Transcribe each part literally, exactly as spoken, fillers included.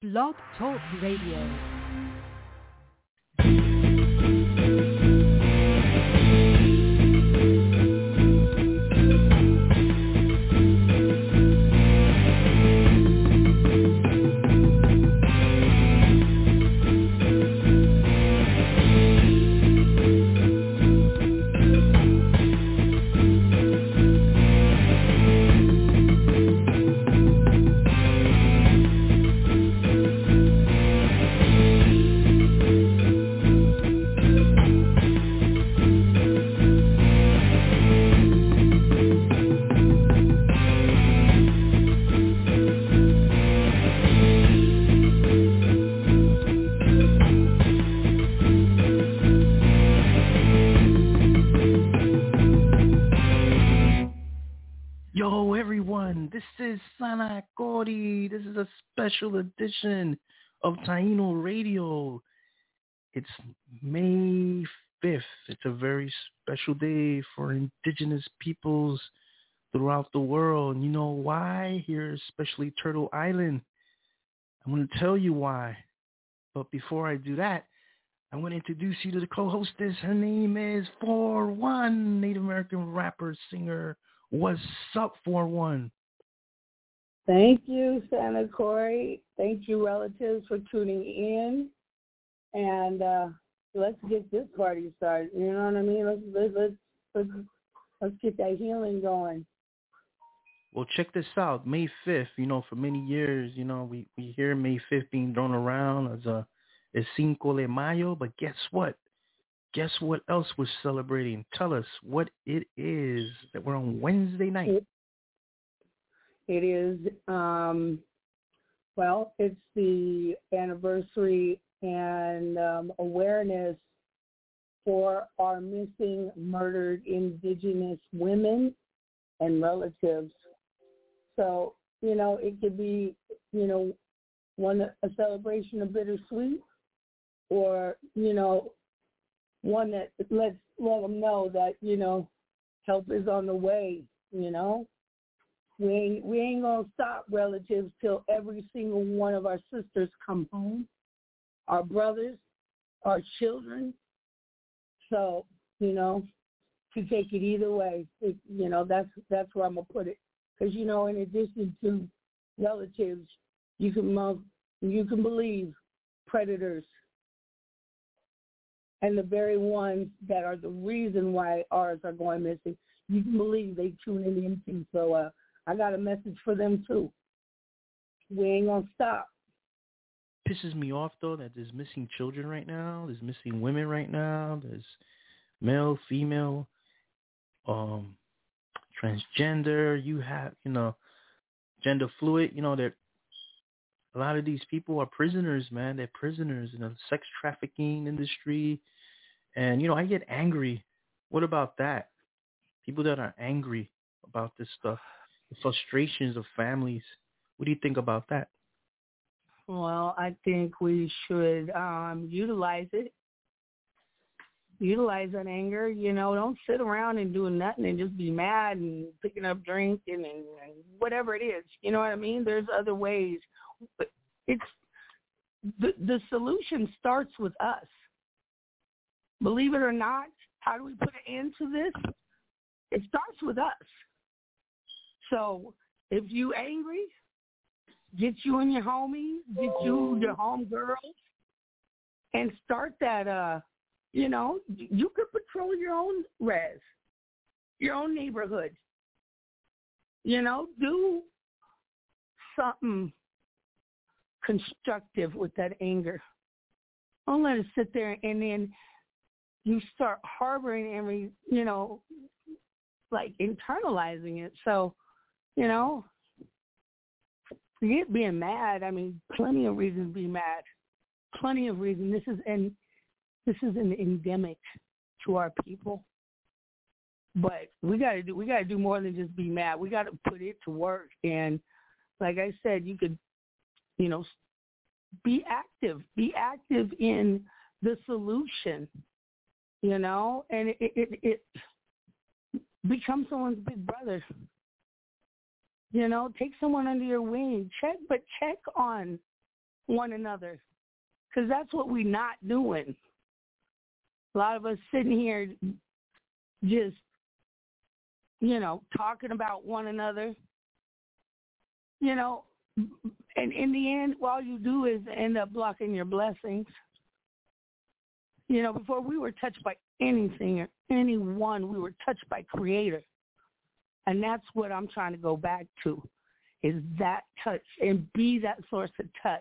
Blog Talk Radio. This is Sana Cori. This is a special edition of Taino Radio. It's May fifth. It's a very special day for indigenous peoples throughout the world. And you know why? Here, especially Turtle Island. I'm going to tell you why. But before I do that, I'm going to introduce you to the co-hostess. Her name is four one, Native American rapper, singer. What's up, four one? Thank you, Santa Corey. Thank you, relatives, for tuning in. And uh, let's get this party started. You know what I mean? Let's let's let's let's, let's get that healing going. Well, check this out. May fifth. You know, for many years, you know, we, we hear May fifth being thrown around as a as Cinco de Mayo. But guess what? Guess what else we're celebrating? Tell us what it is that we're on Wednesday night. It- It is, um, well, it's the anniversary and um, awareness for our missing, murdered indigenous women and relatives. So, you know, it could be, you know, one a celebration of bittersweet, or, you know, one that lets let them know that, you know, help is on the way, you know. We ain't, we ain't going to stop, relatives, till every single one of our sisters come home, our brothers, our children. So, you know, to take it either way, it, you know, that's that's where I'm going to put it. Because, you know, in addition to relatives, you can, uh, you can believe predators and the very ones that are the reason why ours are going missing. You can believe they tune in too. So, uh, I got a message for them, too. We ain't going to stop. Pisses me off, though, that there's missing children right now. There's missing women right now. There's male, female, um, transgender. You have, you know, gender fluid. You know, that a lot of these people are prisoners, man. They're prisoners in the sex trafficking industry. And, you know, I get angry. What about that? People that are angry about this stuff. The frustrations of families. What do you think about that? Well, I think we should um, utilize it. Utilize that anger. You know, don't sit around and do nothing and just be mad and picking up drinking and, and whatever it is. You know what I mean? There's other ways. But it's the the solution starts with us. Believe it or not, how do we put an end to this? It starts with us. So if you angry, get you and your homies, get you your home girls, and start that, uh, you know, you could patrol your own res, your own neighborhood. You know, do something constructive with that anger. Don't let it sit there and then you start harboring and, you know, like internalizing it. So, you know, forget being mad. I mean, plenty of reasons to be mad. Plenty of reasons. This is and this is an endemic to our people. But we gotta do we gotta do more than just be mad. We gotta put it to work. And like I said, you could, you know, be active. Be active in the solution. You know, and it it, it become someone's big brother. You know, take someone under your wing. Check, but check on one another, because that's what we're not doing. A lot of us sitting here just, you know, talking about one another, you know, and in the end, all you do is end up blocking your blessings. You know, before we were touched by anything or anyone, we were touched by Creator. And that's what I'm trying to go back to, is that touch and be that source of touch.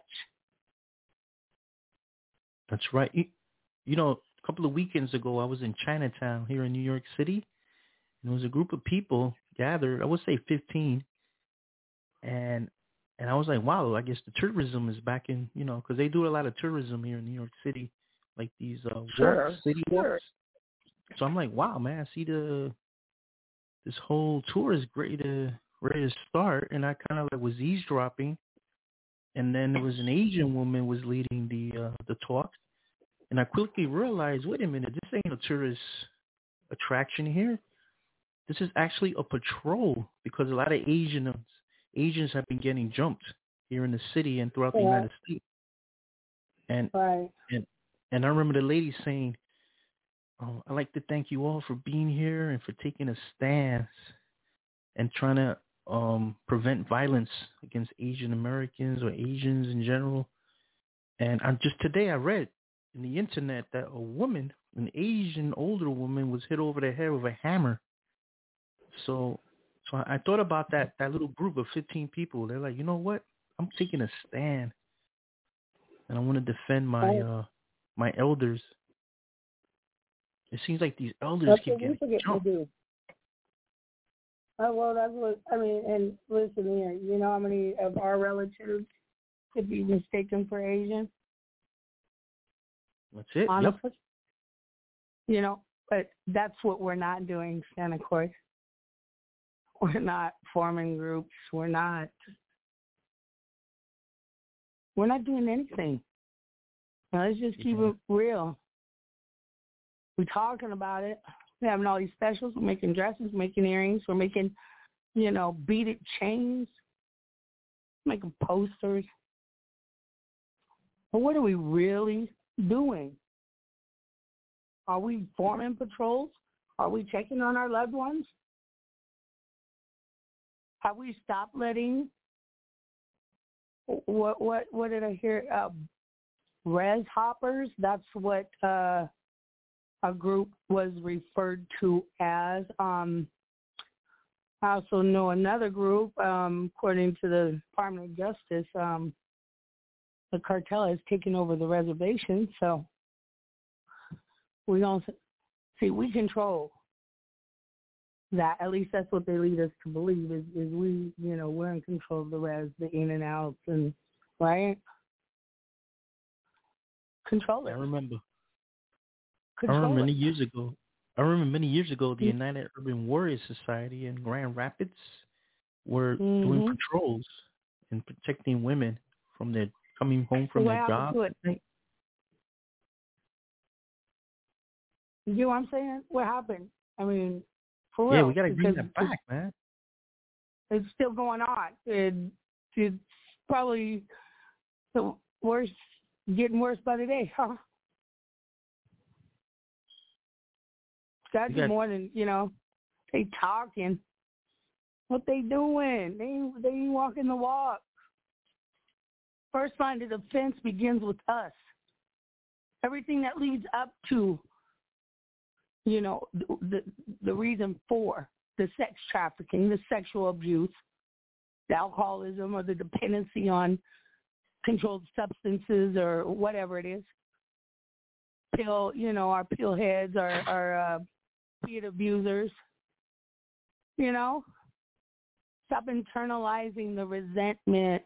That's right. You, you know, a couple of weekends ago, I was in Chinatown here in New York City, and there was a group of people gathered, I would say fifteen, and and I was like, wow, I guess the tourism is back in, you know, because they do a lot of tourism here in New York City, like these uh, Sure, walks, city sure. walks. So I'm like, wow, man, I see the this whole tour is great to ready to start, and I kind of like was eavesdropping, and then there was an Asian woman was leading the uh, the talk, and I quickly realized, wait a minute, this ain't a tourist attraction here. This is actually a patrol, because a lot of Asians Asians have been getting jumped here in the city and throughout the Yeah. United States. And Right. and and I remember the lady saying, oh, I'd like to thank you all for being here and for taking a stance and trying to um, prevent violence against Asian Americans or Asians in general. And I just today I read in the internet that a woman, an Asian older woman, was hit over the head with a hammer. So, so I, I thought about that that little group of fifteen people. They're like, you know what? I'm taking a stand, and I want to defend my Right. uh, my elders. It seems like these elders That's keep what we getting forget to jumped. do. Oh, well, that's what, I mean, and listen here, you know how many of our relatives could be mistaken for Asian? That's it. Honestly. Yep. You know, but that's what we're not doing, Santa Cruz. We're not forming groups. We're not, we're not doing anything. Now, let's just keep Yeah. it real. We're talking about it. We're having all these specials. We're making dresses, making earrings. We're making, you know, beaded chains, making posters. But what are we really doing? Are we forming patrols? Are we checking on our loved ones? Have we stopped letting, what what what did I hear? Uh, res hoppers? That's what uh, a group was referred to as. Um, I also know another group, um, according to the Department of Justice, um, the cartel has taken over the reservation. So we don't see, we control that. At least that's what they lead us to believe, is, is we, you know, we're in control of the res, the in and outs, and right? Control I it. remember. I Control remember it. many years ago. I remember many years ago, the United Urban Warrior Society in Grand Rapids were Mm-hmm. doing patrols and protecting women from their coming home from What their happened job. to it? You know what I'm saying? What happened? I mean, for real. Yeah, we got to bring because that back, man. It's still going on. It, it's probably the worst, getting worse by the day, huh? Got to We do got more than, you know, they talking. What they doing? They they ain't walking the walk. First line of defense begins with us. Everything that leads up to, you know, the, the the reason for the sex trafficking, the sexual abuse, the alcoholism, or the dependency on controlled substances or whatever it is. Pill, you know, our pill heads, our our uh, peer abusers. You know, stop internalizing the resentment.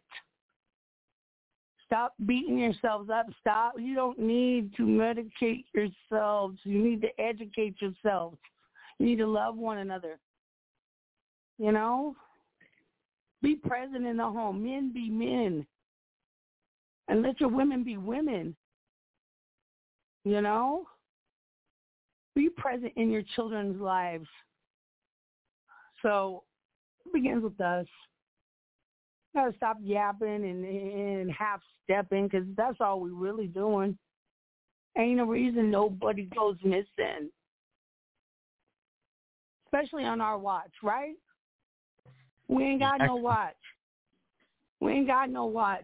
Stop beating yourselves up. Stop. You don't need to medicate yourselves. You need to educate yourselves. You need to love one another. You know? Be present in the home. Men be men. And let your women be women. You know? Be present in your children's lives. So it begins with us. gotta stop yapping and, and half stepping, because that's all we really doing. Ain't a reason nobody goes missing, especially on our watch, right? We ain't got no watch. We ain't got no watch.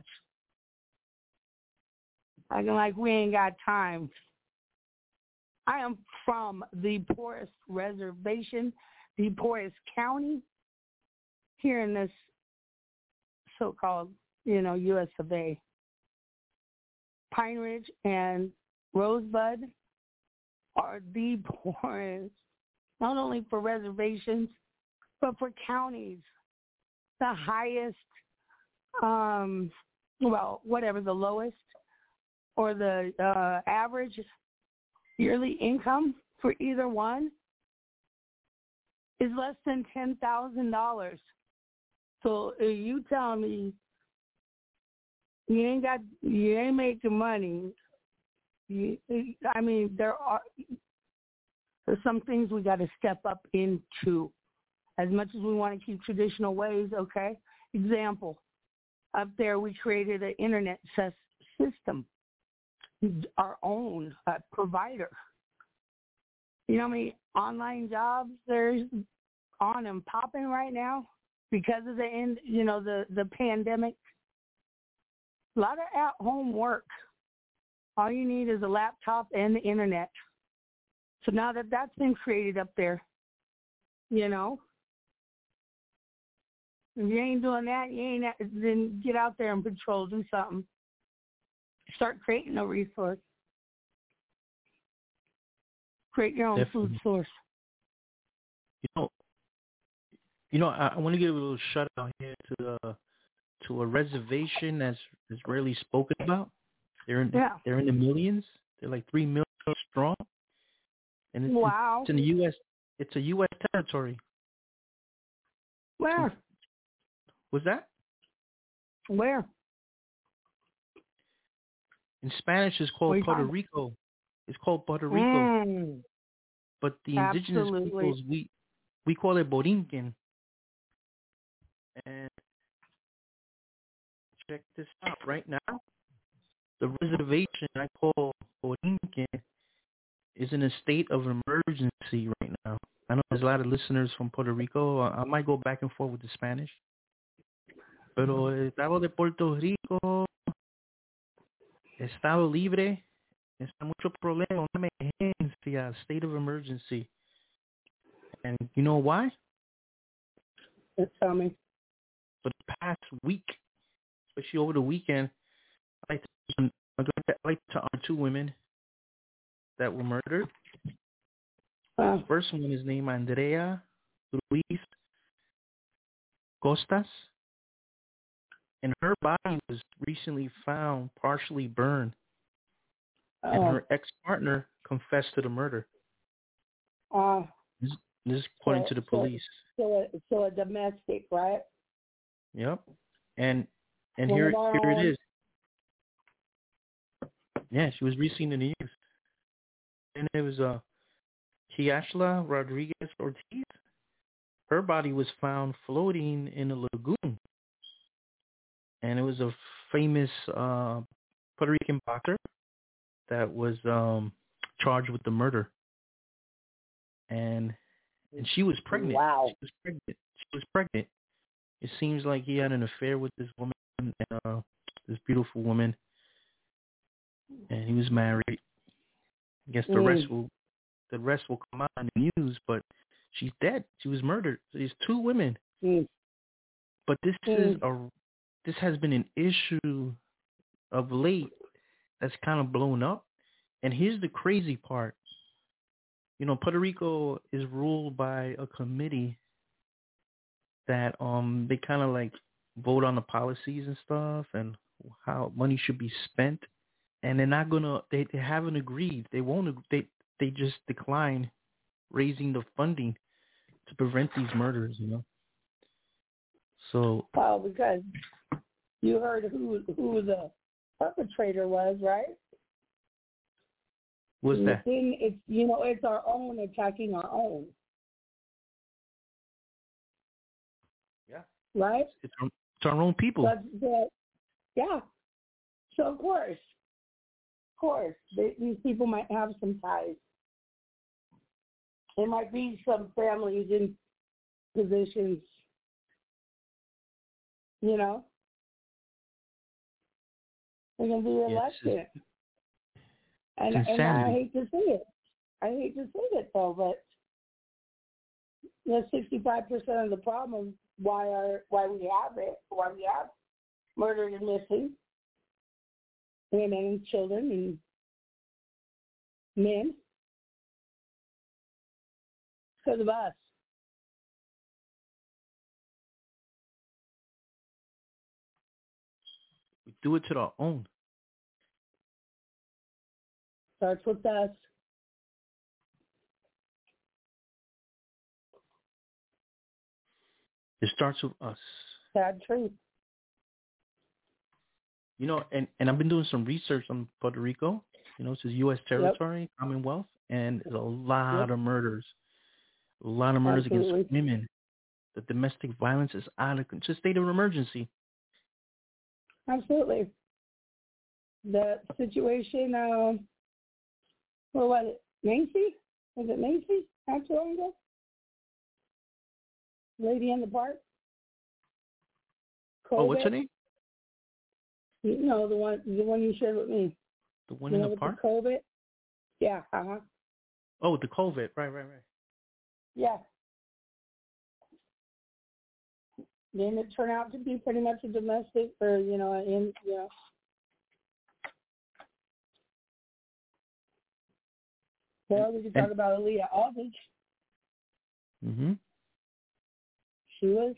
Acting like we ain't got time. I am from the poorest reservation, the poorest county here in this so-called, you know, U S of A. Pine Ridge and Rosebud are the poorest, not only for reservations, but for counties. The highest, um, well, whatever, the lowest or the uh, average yearly income for either one is less than ten thousand dollars. So if you tell me you ain't got, you ain't making money, you, I mean, there are there's some things we got to step up into. As much as we want to keep traditional ways, okay? Example, up there we created an internet system, our own uh, provider. You know how many online jobs there's on and popping right now because of the end, you know, the, the pandemic? A lot of at-home work. All you need is a laptop and the internet. So now that that's been created up there, you know, if you ain't doing that, you ain't, then get out there and patrol, do something. Start creating a resource. Create your own Definitely. food source. You know, you know, I, I want to give a little shout out here to uh, to a reservation that's, that's rarely spoken about. They're in, Yeah. they're in the millions. They're like three million strong. And it's, Wow. it's in the U S. It's a U S territory. Where? Was that? Where? In Spanish, it's called Puerto talking? Rico. It's called Puerto Rico. Mm, But the indigenous absolutely. peoples, we we call it Borinquen. And check this out. Right now, the reservation I call Borinquen is in a state of emergency right now. I know there's a lot of listeners from Puerto Rico. I, I might go back and forth with the Spanish. Pero el estado de Puerto Rico, estado libre, está mucho problema, una emergencia, state of emergency. And you know why? Tell me. For the past week, especially over the weekend, I like to, I like to honor two women that were murdered. Uh, The first one is named Andrea Luis Costas, and her body was recently found partially burned, and uh, her ex-partner confessed to the murder. uh, This, this is according so, to the so, police. so, a, so a domestic, right? Yep. And and One here of our here it own. is. Yeah, she was recently in the news. And it was uh Kiashla Rodriguez Ortiz. Her body was found floating in a lagoon. And it was a famous uh, Puerto Rican boxer that was um, charged with the murder. And and she was pregnant. Wow. She was pregnant. She was pregnant. It seems like he had an affair with this woman, uh, this beautiful woman, and he was married. I guess the Mm. rest will the rest will come out in the news, but she's dead. She was murdered. So there's two women. Mm. But this Mm. is a this has been an issue of late that's kind of blown up. And here's the crazy part. You know, Puerto Rico is ruled by a committee that um they kind of like vote on the policies and stuff and how money should be spent. And they're not gonna they, they haven't agreed. They won't they they just decline raising the funding to prevent these murders, you know. So Well, because you heard who who the perpetrator was, right? what's And that? The thing, it's you know, it's our own attacking our own, Yeah. right? It's our, it's It's our own people. But, but yeah. So of course, of course, they, these people might have some ties. There might be some families in positions, you know. They're gonna be reluctant, Yes, and it's and I insanity. hate to see it. I hate to see it though, but that's sixty-five percent of the problem. Why are why we have it? Why we have murdered and missing women and children and men because of us. We do it to our own. Starts with us. It starts with us. Sad truth. You know, and, and I've been doing some research on Puerto Rico. You know, it's a U S territory, yep. Commonwealth, and there's a lot yep. of murders. A lot of murders Absolutely. against women. The domestic violence is out of control. It's a state of emergency. Absolutely. The situation, um, what was it, Macy? Was it Macy not too long ago? Lady in the park? COVID? Oh, what's her name? You know, the one the one you shared with me. The one you in know, the with park? The COVID? Yeah, uh-huh. Oh, the COVID. Right, right, right. Yeah. Didn't it turn out to be pretty much a domestic or, you know, in, you know. Well, we could talk and, about Aaliyah Aldridge. Mm-hmm. She was,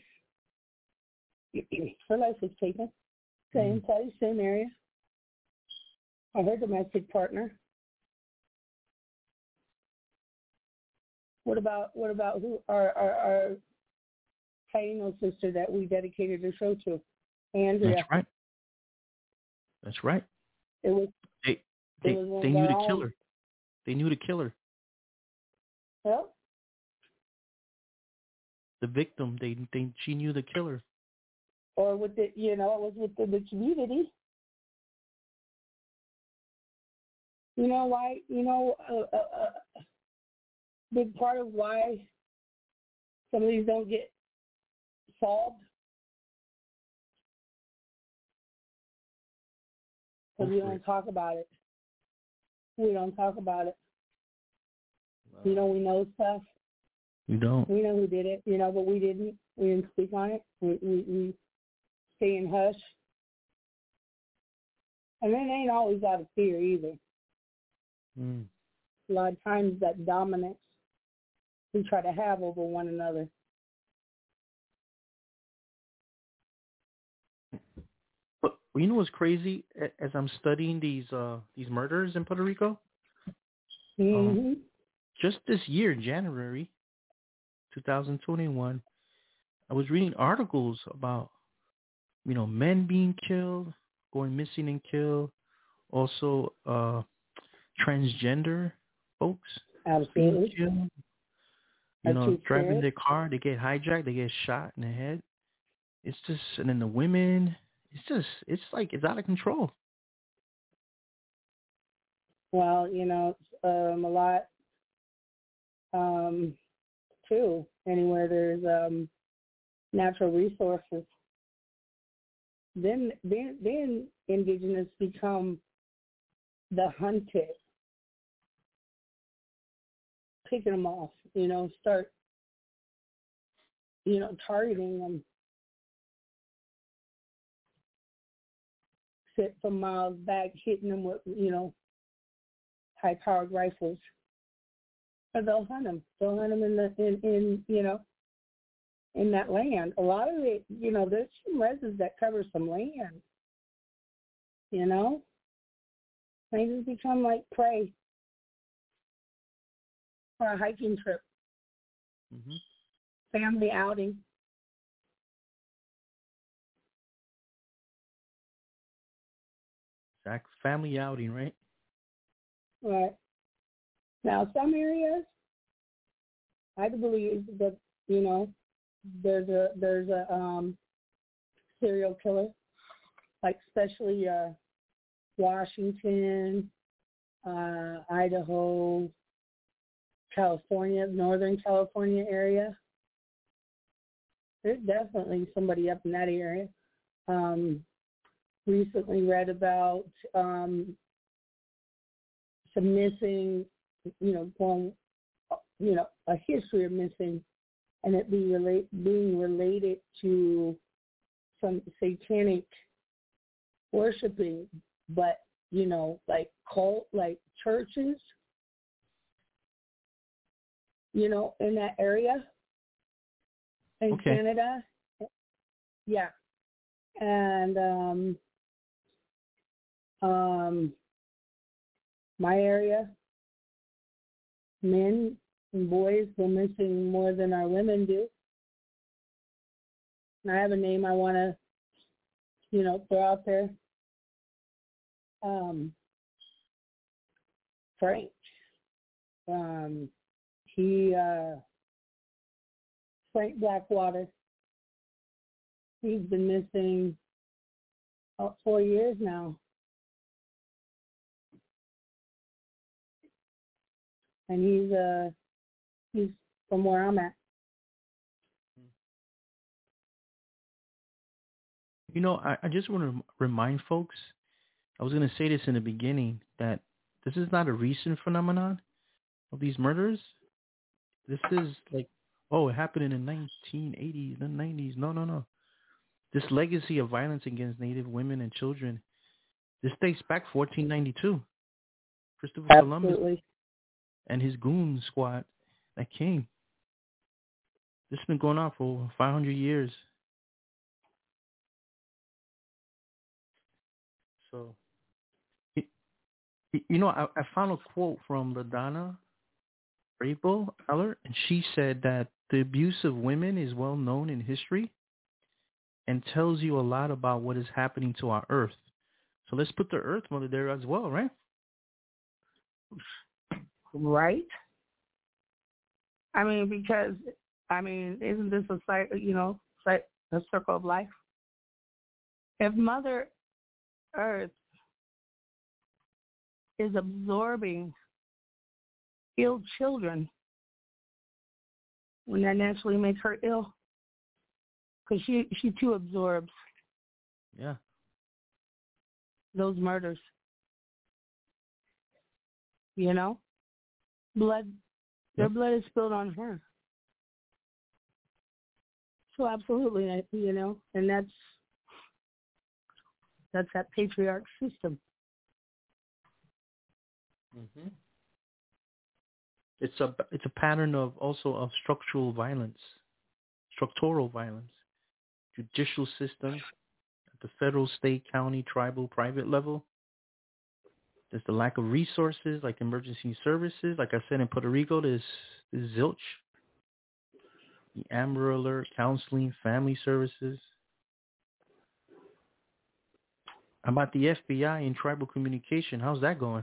her life was taken. Same place, same area. Or her domestic partner. What about what about who our our, our Taino sister that we dedicated the show to, Andrea? That's right. That's right. It was they they, it was they knew the killer. They knew the killer. Yep. The victim. They they she knew the killer. Or with the you know it was within the community. You know why? You know a uh, uh, big part of why some of these don't get solved because we don't talk about it. We don't talk about it. Wow. You know, we know stuff. We don't. We know who did it, you know, but we didn't. We didn't speak on it. We we, we stay in hush. And it ain't always out of fear either. Mm. A lot of times that dominance we try to have over one another. But you know what's crazy? As I'm studying these uh, these murders in Puerto Rico, mm-hmm. um, just this year, January twenty twenty-one, I was reading articles about, you know, men being killed, going missing and killed, also uh, transgender folks Absolutely. being killed. You know, driving their car, they get hijacked, they get shot in the head. It's just, and then the women, it's just, it's like, it's out of control. Well, you know, um, a lot, um, too, anywhere there's um, natural resources, then, then, then indigenous become the hunted, picking them off, you know, start, you know, targeting them. Sit from miles back, hitting them with, you know, high-powered rifles. Or they'll hunt them. They'll hunt them in the, in, in, you know, in that land. A lot of it, you know, there's some residents that cover some land, you know. They just become like prey for a hiking trip, mm-hmm. family outing. Exact family outing, right? Right. Now, some areas, I believe that, you know, there's a there's a um, serial killer, like especially uh, Washington, uh, Idaho, California, Northern California area. There's definitely somebody up in that area. Um, recently read about um, some missing, you know, going, you know, a history of missing, and it be relate, being related to some satanic worshiping, but, you know, like cult, like churches, you know, in that area in Okay. Canada. Yeah. And um, um, my area, men and boys go missing more than our women do. And I have a name I want to, you know, throw out there. Um, Frank. Um, he, uh, Frank Blackwater. He's been missing about four years now. And he's, uh, he's from where I'm at. You know, I, I just want to remind folks, I was going to say this in the beginning, that this is not a recent phenomenon of these murders. This is like, oh, it happened in the nineteen eighties, the nineties. No, no, no. This legacy of violence against Native women and children, this dates back fourteen ninety-two. Christopher Columbus Absolutely. and his goon squad that came. This has been going on for over five hundred years. So, y- y- you know, I, I found a quote from LaDonna Rabel Eller, and she said that the abuse of women is well known in history and tells you a lot about what is happening to our earth. So let's put the earth mother there as well, right? Right? I mean, because, I mean, isn't this a cycle, you know, a circle of life? If Mother Earth is absorbing ill children, when that naturally makes her ill, because she, she too absorbs Yeah. those murders. You know? Blood, their Yep. blood is spilled on her. So absolutely, you know, and that's that's that patriarch system. Mm-hmm. It's a it's a pattern of also of structural violence, structural violence, judicial system at the federal, state, county, tribal, private level. There's the lack of resources like emergency services. Like I said, in Puerto Rico, there's, there's zilch. The Amber Alert, counseling, family services. How about the F B I and tribal communication? How's that going?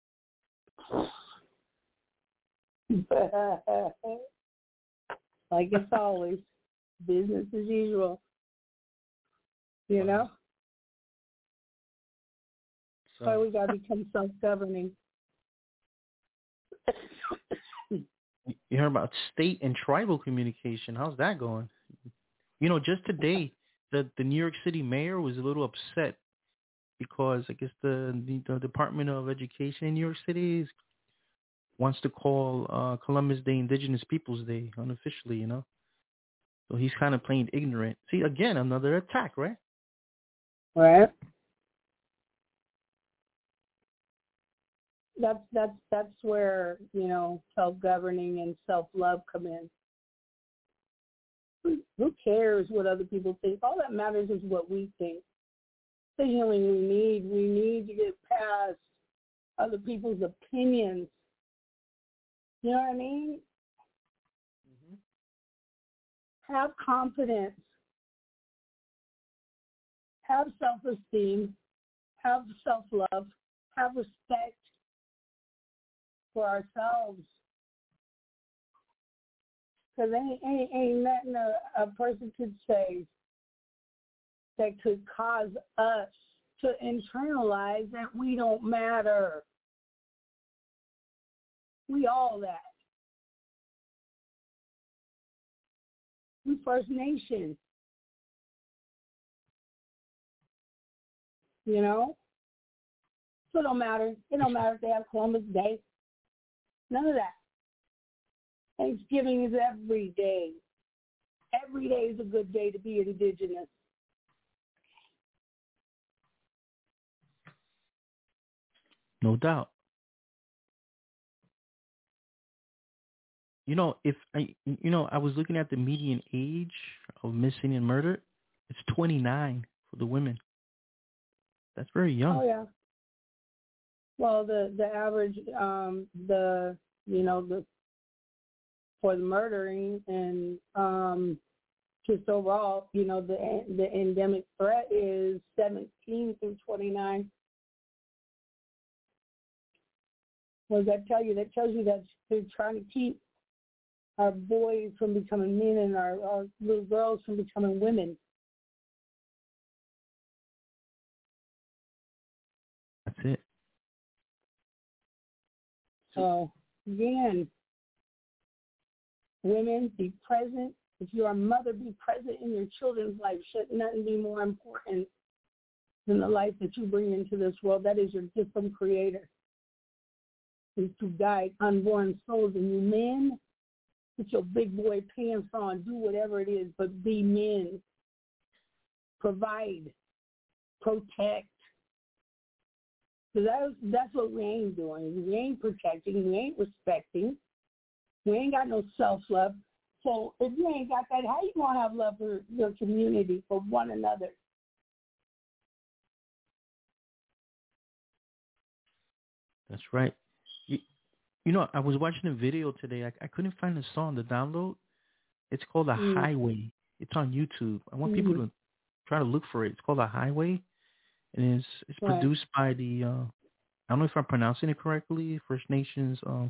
Like it's always, business as usual. You know? So, That's why we got to become self-governing. you heard about state and tribal communication. How's that going? You know, just today, the, the New York City mayor was a little upset because I guess the, the, the Department of Education in New York City is, wants to call uh, Columbus Day Indigenous Peoples Day unofficially, you know? So he's kind of playing ignorant. See, again, another attack, right? Right. That's that's that's where, you know, self-governing and self-love come in. Who, who cares what other people think? All that matters is what we think. The healing we need, we need to get past other people's opinions. You know what I mean? Mm-hmm. Have confidence. Have self-esteem. Have self-love. Have respect for ourselves. Because ain't, ain't, ain't nothing a, a person could say that could cause us to internalize that we don't matter. We all that. We First Nation. You know? So it don't matter. It don't matter if they have Columbus Day. None of that. Thanksgiving is every day. Every day is a good day to be indigenous. No doubt. You know, if I, you know, I was looking at the median age of missing and murdered. It's twenty-nine for the women. That's very young. Oh yeah. Well, the the average, um, the you know the for the murdering and um, just overall, you know, the the endemic threat is seventeen through twenty-nine. What does that tell you? That tells you that they're trying to keep our boys from becoming men and our, our little girls from becoming women. That's it. So, again, women, be present. If you're a mother, be present in your children's life. Should nothing be more important than the life that you bring into this world. That is your gift from Creator, is to guide unborn souls. And you men, put your big boy pants on, do whatever it is, but be men. Provide, protect. Because that, that's what we ain't doing. We ain't protecting. We ain't respecting. We ain't got no self-love. So if you ain't got that, how you going to have love for your community, for one another? That's right. You, you know, I was watching a video today. I, I couldn't find the song to download. It's called The Mm. Highway. It's on YouTube. I want Mm. people to try to look for it. It's called The Highway. And it's it's Right. produced by the, uh, I don't know if I'm pronouncing it correctly, First Nations um,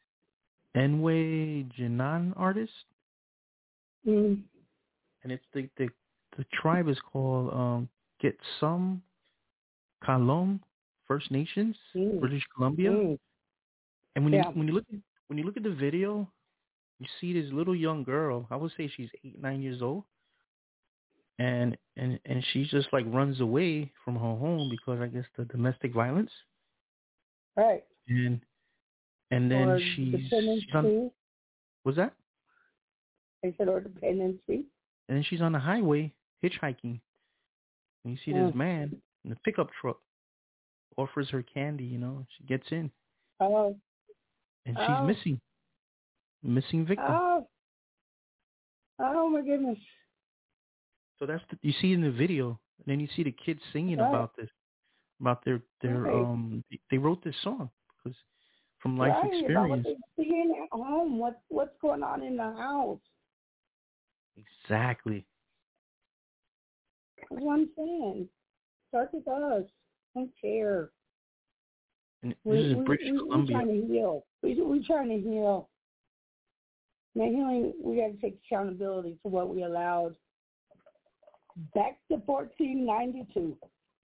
Enwe Jinan artist. Mm. And it's the, the, the tribe is called um, Getsum Kalom First Nations, Mm. British Columbia. Mm. And when Yeah. you when you look at, when you look at the video, you see this little young girl. I would say she's eight, nine years old. And, and and she just like runs away from her home because I guess the domestic violence. Right. And and then Or she's, dependency. she's on, what's that? I said, or dependency. And then she's on the highway hitchhiking. And you see Mm. this man in a pickup truck offers her candy. You know, she gets in Oh. and she's Oh. missing, missing victim. Oh. Oh, my goodness. So that's the, you see in the video, and then you see the kids singing Right. about this, about their their Right. um. They wrote this song because from life Right. About what experience. they're seeing at home. What, what's going on in the house. Exactly. That's what I'm saying. Start with us. Don't care. And this We, is we, British we, we're Columbia. trying to heal. We, we're trying to heal. Now, healing, we got to take accountability for what we allowed. Back to fourteen ninety-two.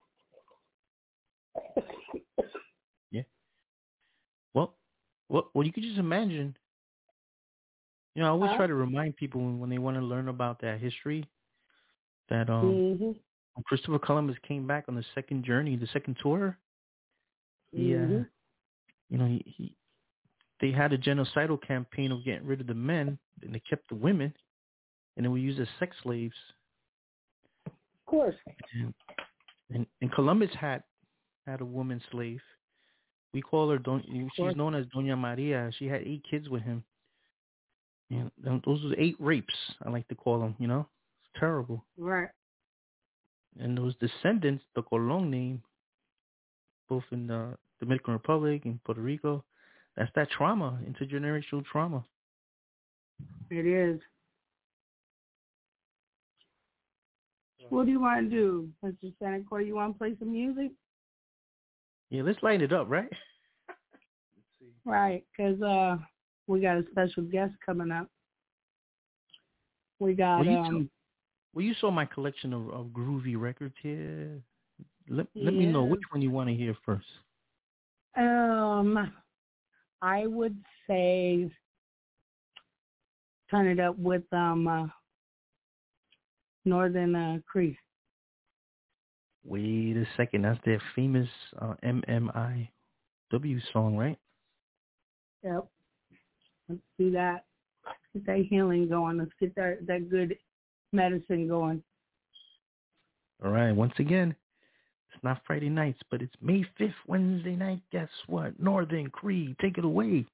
Yeah. Well, well, well, you could just imagine. You know, I always Huh? try to remind people when, when they want to learn about that history that um, Mm-hmm. when Christopher Columbus came back on the second journey, the second tour, he, uh, Mm-hmm. you know, he, he they had a genocidal campaign of getting rid of the men, and they kept the women, and then we used as sex slaves. Of course. And, and and Columbus had had a woman slave. We call her Don. She's known as Doña Maria. She had eight kids with him. And those were eight rapes. I like to call them. You know, it's terrible. Right. And those descendants, the Colon name, both in the Dominican Republic and Puerto Rico, that's that trauma, intergenerational trauma. It is. What do you want to do, Mister Santa Cora? You want to play some music? Yeah, let's light it up, right? Let's see. Right, because uh, we got a special guest coming up. We got Well, you um. Well, you saw my collection of, of groovy records here. Let let Yeah. me know which one you want to hear first. Um, I would say turn it up with um uh, Northern uh, Cree. Wait a second. That's their famous uh, M M I W song, right? Yep. Let's do that. Get that healing going. Let's get that, that good medicine going. All right. Once again, it's not Friday nights, but it's May fifth, Wednesday night. Guess what? Northern Cree, take it away.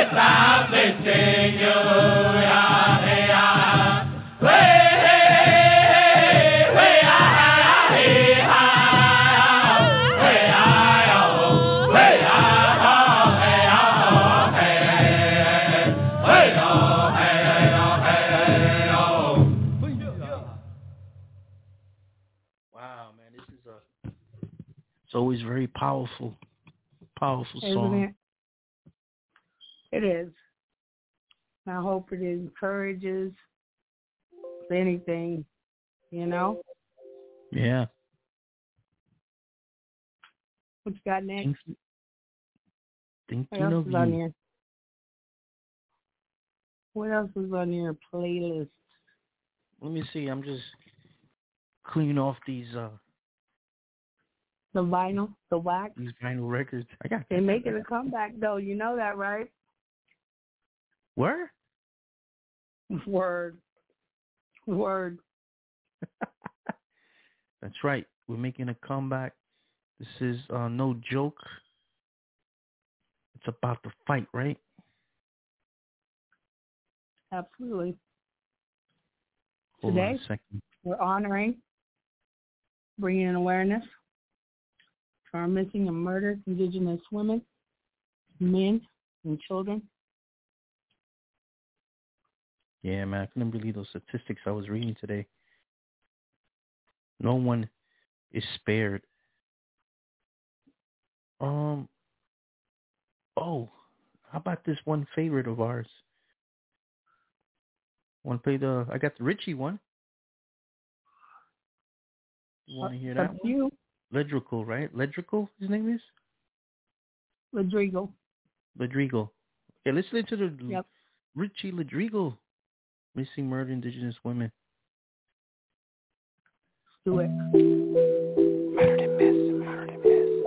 It's always very powerful, powerful Isn't song. it? It is. I hope it encourages anything, you know? Yeah. What you got next? Think, thinking What else of is on you. your What else is on your playlist? Let me see. I'm just cleaning off these uh The vinyl, the wax. these vinyl records. I got. They're making a comeback, though. You know that, right? Where? Word. Word. That's right. We're making a comeback. This is uh, no joke. It's about the fight, right? Absolutely. Hold Today, on a second. we're honoring, bringing in awareness to our missing and murdered Indigenous women, men, and children. Yeah, man, I couldn't believe those statistics I was reading today. No one is spared. Um. Oh, how about this one favorite of ours? Want to play the? I got the Richie one. You want to hear that Up to one? you, Ledrical, right? Ledrical, his name is? Rodrigo. Ledrigo. Yeah, let's listen to the Yep. Richie Ledrigo. Missing murdered Indigenous women. Let's do it. Murdered and missing, murdered and missing.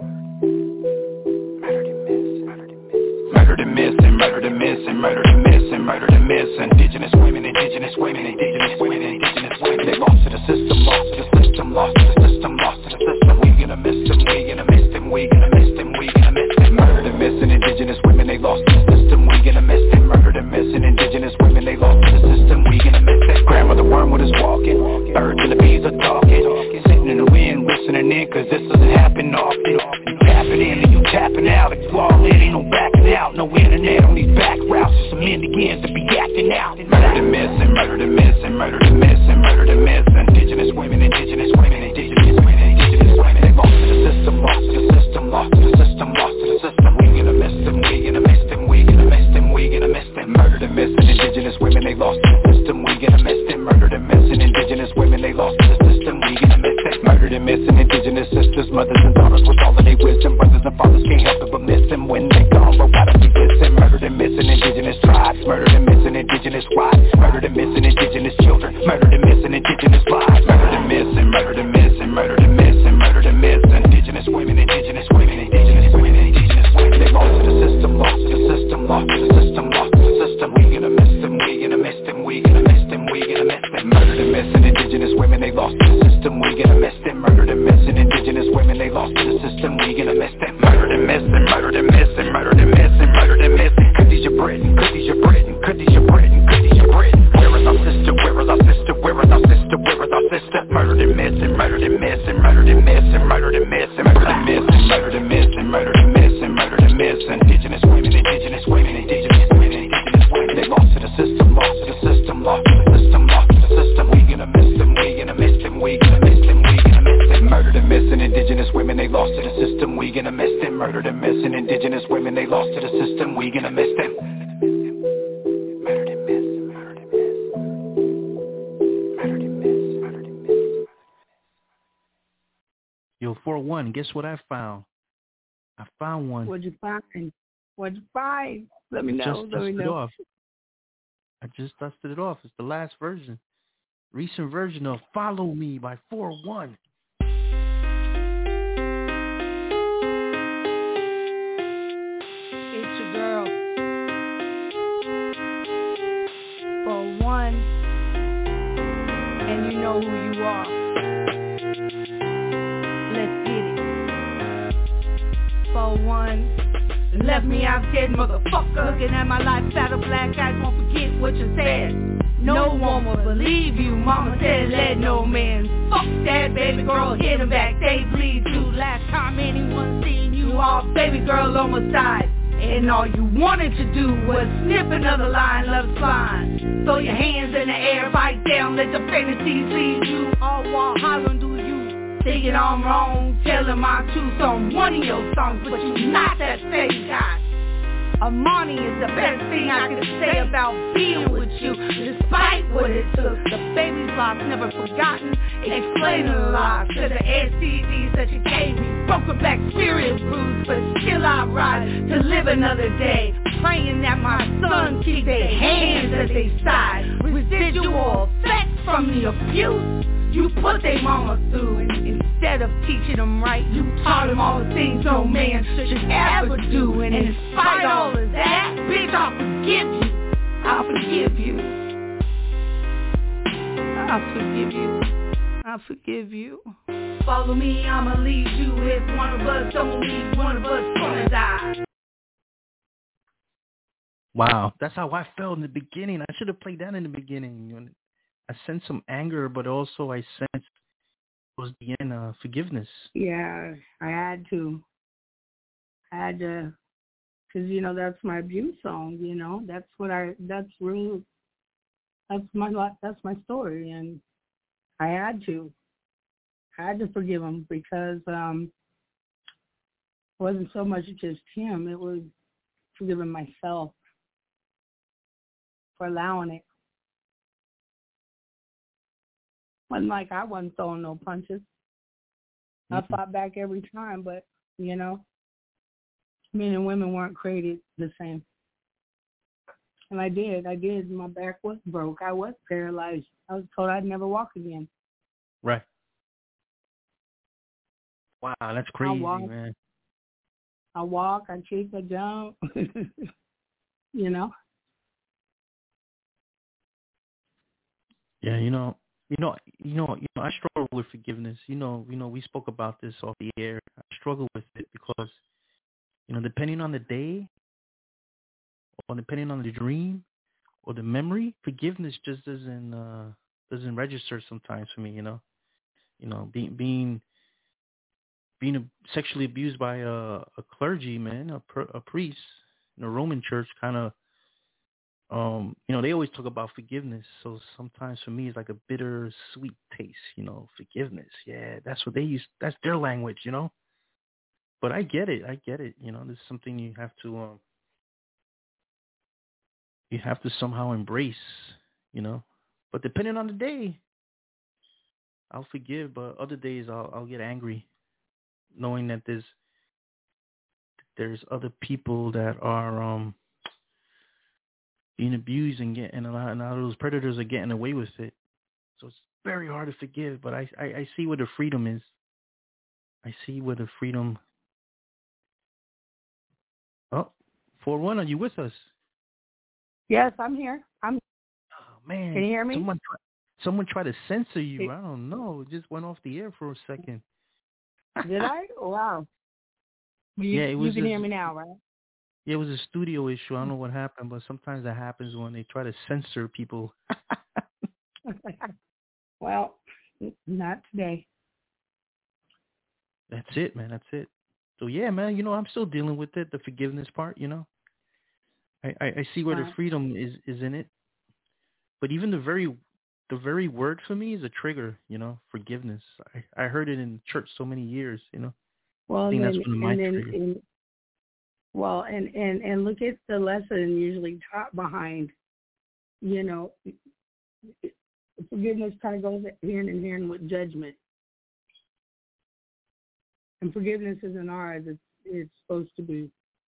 Murdered and missing, murdered and missing. Murdered and missing, murdered and missing, murdered and missing, murdered and missing. Indigenous women, indigenous women, indigenous women, indigenous women. They lost to the system, lost to the system, lost to the system, lost to the system. We gonna miss them, we gonna miss them, we gonna miss them, we gonna miss them. Murdered and missing, indigenous women, they lost to the system, we gonna miss them. Murdered and missing, indigenous women, they lost to the system, we gonna miss them. Grandmother wormwood is walking, birds and the bees are talking, sitting in the wind, listening in, cause this doesn't happen often. You tapping in and you tapping out, it's flawless, ain't no backing out, no internet on these back routes, just some Indians to be acting out. Murdered and missing, murdered and missing, murdered and missing, murdered and missing. Indigenous women, indigenous women, indigenous women, indigenous women. They lost to the system, lost to the system, lost to the system, lost to the system. We gonna miss them, we gonna miss them, we gonna miss them, we gonna miss them. Murdered and missing, indigenous women, they lost to the system, we gonna miss them. Murdered and missing, indigenous women, they lost to the system, we gonna miss them. Murdered and missing, indigenous sisters, mothers and daughters with all of their wisdom. Brothers and fathers can't help it but miss them when they gone, but why don't we miss them? Murdered and missing, indigenous tribes, murdered and missing, indigenous wives, murdered and missing, indigenous children, murdered and missing, indigenous lives, murdered and missing, murdered and missing, murdered and missing, murdered and missing. Indigenous women, indigenous women, indigenous women, indigenous women. They lost to the system, lost to the system, lost to the system, lost to the system. We gonna miss them, we gonna miss them, we gonna miss them, we gonna miss them. Murdered and missing, indigenous women, they lost to the system, we gonna miss them. Murdered and missing, indigenous women, they lost to the system, we gonna miss them. Murdered and missing, murdered and missing, murdered and missing, murdered and missing. Khadijah Britain, Khadijah Britain, Khadijah Britain, Khadijah Britain. Where is our sister, where is our sister, where is our sister, where is our sister? Murdered and missing, murdered and missing, murdered and missing, murdered and missing, murdered and missing, murdered and missing, murdered and missing, murdered and missing. Indigenous women, indigenous women, indigenous women, indigenous women. They lost to the system, lost to the system, lost to the system, lost to the system. We gonna miss them, we gonna miss them, we gonna miss them, we gonna miss them. Murdered and missing, indigenous women, they lost to the system, we gonna miss them. Murdered and missing, indigenous women, they lost to the system, we gonna miss them. Murdered and missing, murdered and missing, murdered and missing, murdered and missing. Yo, four one, guess what I found? I found one. What'd you find? What'd you find? Let me I know. just Let me dusted it know. off. I just dusted it off. It's the last version. Recent version of Follow Me by four one. It's your girl. For one, and you know who you are. Let's get it. For one, and left me out dead, motherfucker. Looking at my life, shadow black eyes, won't forget what you said. No one will believe you, mama said let no man. Fuck that, baby girl, hit him back, they bleed too. Last time anyone seen you off, baby girl on my side. And all you wanted to do was snip another line, love's fine. Throw your hands in the air, bite down, let the fantasies lead you. All while hollering do you, thinking I'm wrong, telling my truth on one of your songs, but you not that same guy. Amani is the best thing I can say about being with you, despite what it took. The baby's lost, never forgotten, explaining a lot to the S T Ds that you gave me. Broken back, spirit bruised, but still I rise to live another day. Praying that my sons keep their hands at their side. Residual effects from the abuse you put their mama through. And instead of teaching them right, you taught them all the things no man should ever do. And in spite of all of that, bitch, I'll forgive you. I'll forgive you. I'll forgive you. I'll forgive you. Follow me, I'ma lead you. If one of us don't leave, one of us gonna die. Wow, that's how I felt in the beginning. I should have played that in the beginning. I sensed some anger, but also I sensed was the end uh, forgiveness. Yeah, I had to. I had to, because you know that's my abuse song. You know, that's what I. That's real. That's my li- that's my story, and I had to. I had to forgive him because um, it wasn't so much just him. It was forgiving myself for allowing it. Wasn't like I wasn't throwing no punches. I mm-hmm. fought back every time, but, you know, men and women weren't created the same. And I did. I did. My back was broke. I was paralyzed. I was told I'd never walk again. Right. Wow, that's crazy, I walk, man. I walk, I kick, I jump, you know. Yeah, you know, you know, you know, you know. I struggle with forgiveness. You know, you know, we spoke about this off the air. I struggle with it because, you know, depending on the day, or depending on the dream, or the memory, forgiveness just doesn't uh, doesn't register sometimes for me. You know, you know, being being being sexually abused by a, a clergyman, a, a priest in a Roman church, kind of. Um, you know, they always talk about forgiveness. So sometimes for me, it's like a bitter, sweet taste, you know, forgiveness. Yeah, that's what they use. That's their language, you know. But I get it. I get it. You know, this is something you have to, um, you have to somehow embrace, you know. But depending on the day, I'll forgive. But other days, I'll, I'll get angry, knowing that there's, there's other people that are, um, being abused and getting and a lot, and a lot of those predators are getting away with it. So it's very hard to forgive, but I, I, I see where the freedom is. I see where the freedom. Oh, four one, are you with us? Yes, I'm here. I'm. Oh man, can you hear me? Someone, someone tried to censor you. I don't know. It just went off the air for a second. Did I? Wow. You, yeah, it was. You can a, hear me now, right? Yeah, it was a studio issue. I don't know what happened, but sometimes that happens when they try to censor people. Well, not today. That's it, man. That's it. So yeah, man. You know, I'm still dealing with it. The forgiveness part. You know, I, I, I see where Right. the freedom is, is in it. But even the very, the very word for me is a trigger. You know, forgiveness. I, I heard it in church so many years. You know, well, I think then, that's one of my and then, triggers. and, well, and, and, and look at the lesson usually taught behind, you know, forgiveness kind of goes hand in hand with judgment. And forgiveness isn't ours. It's, it's supposed to be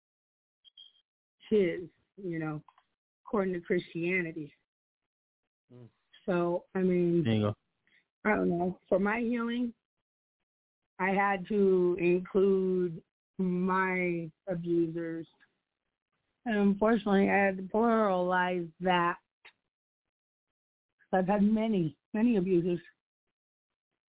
his, you know, according to Christianity. Mm. So, I mean, there you go. I don't know. For my healing, I had to include my abusers. And unfortunately, I had to pluralize that. I've had many, many abusers.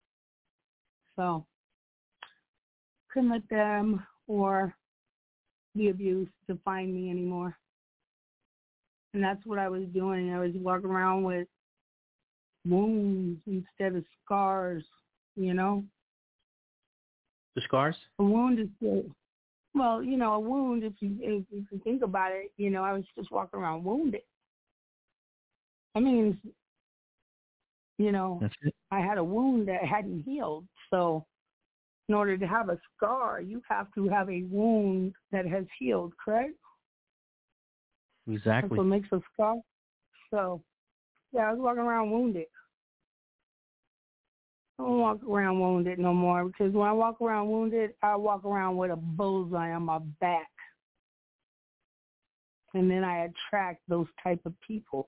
So, couldn't let them or the abuse to find me anymore. And that's what I was doing. I was walking around with wounds instead of scars, you know? The scars? A wound is good. Well, you know, a wound, if you, if you think about it, you know, I was just walking around wounded. I mean, you know, That's it. I had a wound that hadn't healed. So in order to have a scar, you have to have a wound that has healed, correct? Exactly. That's what makes a scar. So, yeah, I was walking around wounded. I don't walk around wounded no more, because when I walk around wounded, I walk around with a bullseye on my back. And then I attract those type of people.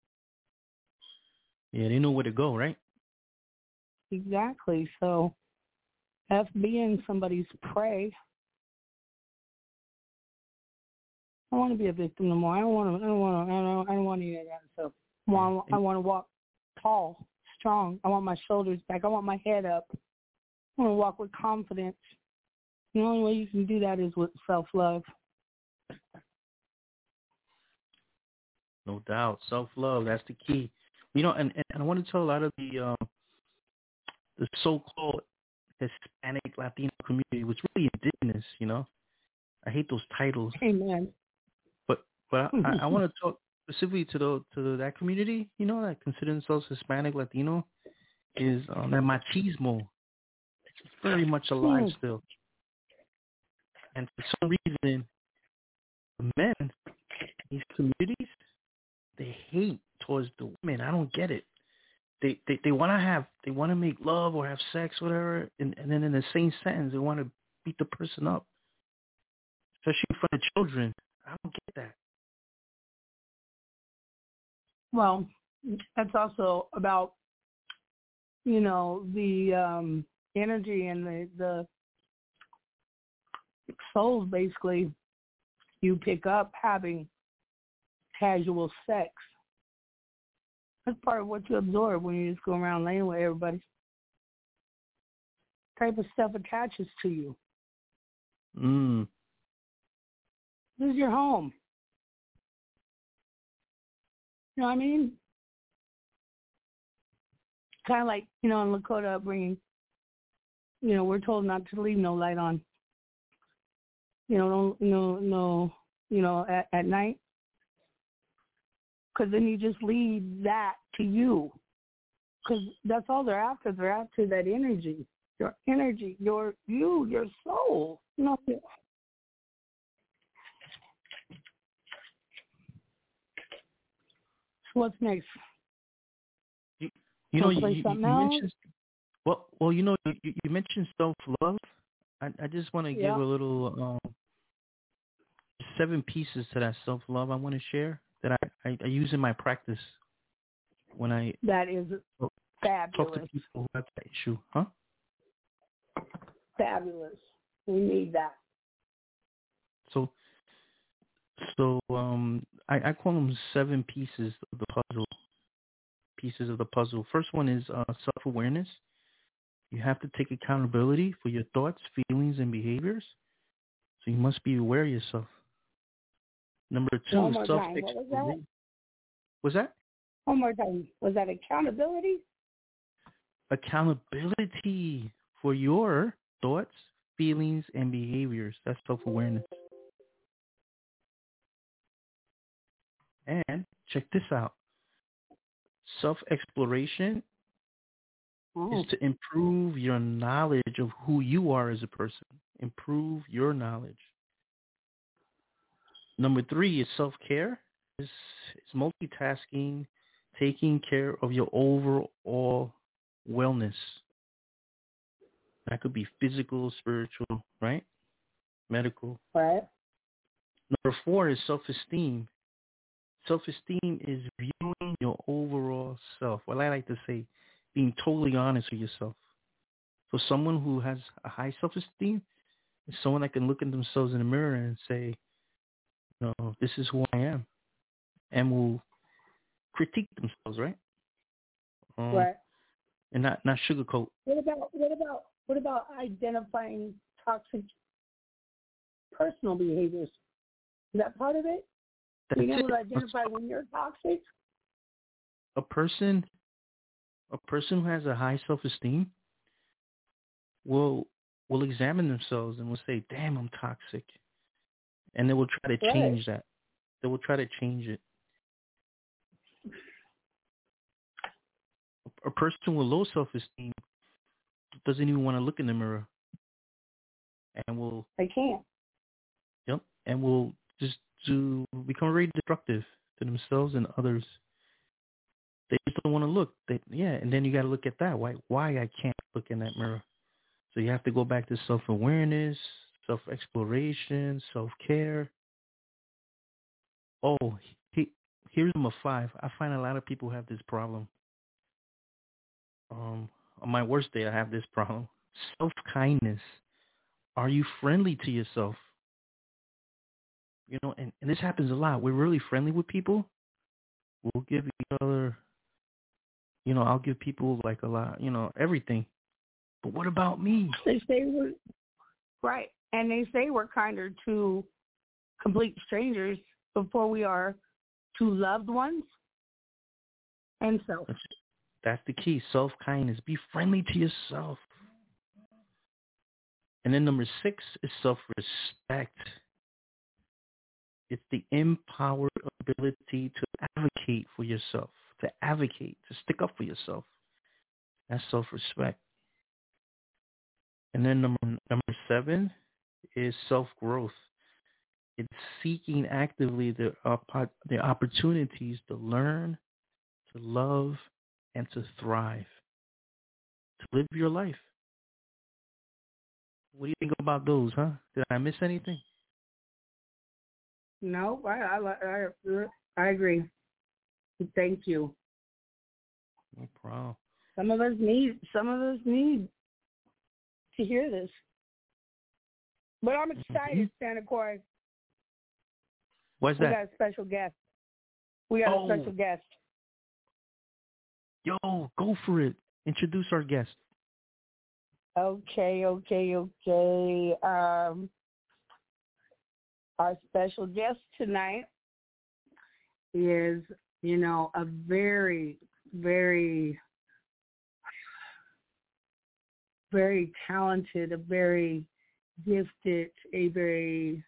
Yeah, they know where to go, right? Exactly. So that's being somebody's prey. I don't want to be a victim no more. I don't want to. I don't want to. I don't. I don't want any of that stuff. I want. I want to walk tall, strong. I want my shoulders back. I want my head up. I want to walk with confidence. The only way you can do that is with self-love. No doubt. Self-love, that's the key. You know, and, and I want to tell a lot of the um, the so-called Hispanic Latino community, which really indigenous, you know. I hate those titles. Amen. But but I, I want to talk specifically to the to that community, you know, that consider themselves Hispanic Latino, is um, that machismo. It's very much alive Hmm. still. And for some reason, the men in these communities, they hate towards the women. I don't get it. They they, they want to have, they want to make love or have sex, whatever, and, and then in the same sentence, they want to beat the person up, especially in front of children. I don't get that. Well, that's also about, you know, the um, energy and the, the souls, basically, you pick up having casual sex. That's part of what you absorb when you just go around laying with everybody. Type of stuff attaches to you. Mm. This is your home. You know what I mean? Kind of like, you know, in Lakota upbringing, you know, we're told not to leave no light on. You know, don't, no, no, you know, at, at night. Because then you just leave that to you. Because that's all they're after. They're after that energy. Your energy, your, you, your soul. You know, so what's next? You, you know, you, play you, something you else? mentioned, well, well, you know, you, you mentioned self-love. I, I just want to Yeah. give a little um, seven pieces to that self-love I want to share that I, I, I use in my practice when I That is talk fabulous. to people who have that issue. Huh? Fabulous. We need that. So, so um, I, I call them seven pieces of the puzzle. Pieces of the puzzle. First one is uh, self-awareness. You have to take accountability for your thoughts, feelings, and behaviors. So you must be aware of yourself. Number two, One more self time. What was that? exploration. What's that? One more time. Was that accountability? Accountability for your thoughts, feelings, and behaviors. That's self-awareness. And check this out. Self-exploration Oh. is to improve your knowledge of who you are as a person. Improve your knowledge. Number three is self-care. It's, it's multitasking, taking care of your overall wellness. That could be physical, spiritual, right? Medical. Right. Number four is self-esteem. Self-esteem is viewing your overall self. Well, I like to say being totally honest with yourself. So someone who has a high self-esteem is someone that can look at themselves in the mirror and say, no, this is who I am, and will critique themselves, right? Um, Right. And not, not sugarcoat. What about what about what about identifying toxic personal behaviors. Is that part of it? That's Being able it. to identify when you're toxic? A person, a person who has a high self-esteem will will examine themselves and will say, "Damn, I'm toxic," and they will try to Right. change that. They will try to change it. A person with low self-esteem doesn't even want to look in the mirror, and will, They can't. yep, and will just to become very destructive to themselves and others. They just don't want to look. They, yeah, and then you got to look at that. Why? Why I can't look in that mirror? So you have to go back to self-awareness, self-exploration, self-care. Oh, he, here's number five. I find a lot of people have this problem. Um, on my worst day, I have this problem. Self-kindness. Are you friendly to yourself? You know, and, and this happens a lot. We're really friendly with people. We'll give each other, you know, I'll give people like a lot, you know, everything. But what about me? They say we're, right. And they say we're kinder to complete strangers before we are to loved ones and self. That's, that's the key. Self-kindness. Be friendly to yourself. And then number six is self-respect. It's the empowered ability to advocate for yourself, to advocate, to stick up for yourself. That's self-respect. And then number number seven is self-growth. It's seeking actively the uh, the opportunities to learn, to love, and to thrive, to live your life. What do you think about those, huh? Did I miss anything? No, I, I, I, I agree. Thank you. No problem. Some of us need, some of us need to hear this. But I'm excited, mm-hmm. Santa Corey. What's we that? We got a special guest. We got oh. a special guest. Yo, go for it. Introduce our guest. Okay, okay, okay. Um, our special guest tonight is, you know, a very, very, very talented, a very gifted, a very,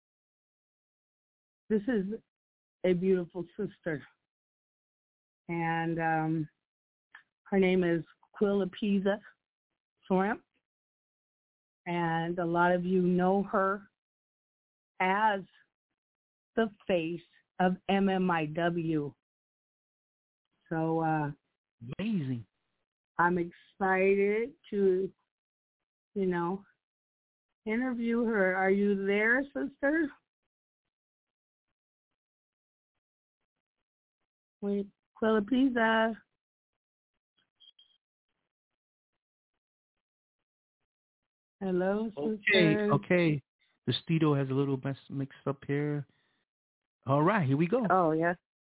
this is a beautiful sister. And um, her name is Quilapeza Shrimp. And a lot of you know her as the face of M M I W. So uh, amazing. I'm excited to, you know, interview her. Are you there, sister? Wait, Quilapeza. Hello, sister. Okay, okay. The studio has a little mess mixed up here. All right, here we go. Oh, yeah.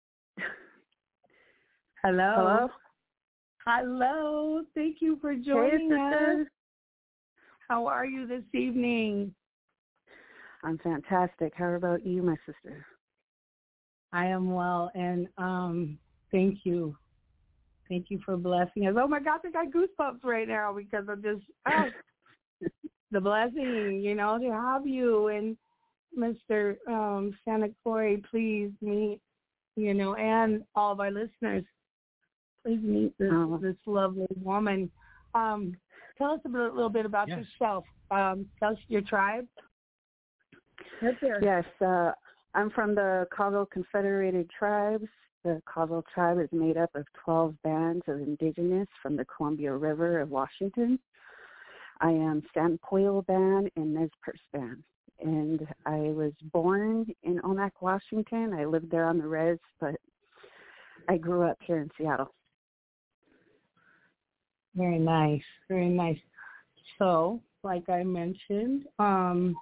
Hello. Hello. Hello. Thank you for joining hey, us. How are you this evening? I'm fantastic. How about you, my sister? I am well, and um, thank you. Thank you for blessing us. Oh, my God, I got goosebumps right now because of just oh, the blessing, you know, to have you and Mister Um, Santa Corey, please meet, you know, and all of our listeners, please meet this, oh. this lovely woman. Um, tell us a little bit about yes. yourself. Um, tell us your tribe. Right there. Yes, uh, I'm from the Colville Confederated Tribes. The Colville tribe is made up of twelve bands of indigenous from the Columbia River of Washington. I am Sanpoil Band and Nez Perce Band. And I was born in Omak, Washington. I lived there on the res, but I grew up here in Seattle. Very nice. Very nice. So, like I mentioned, um,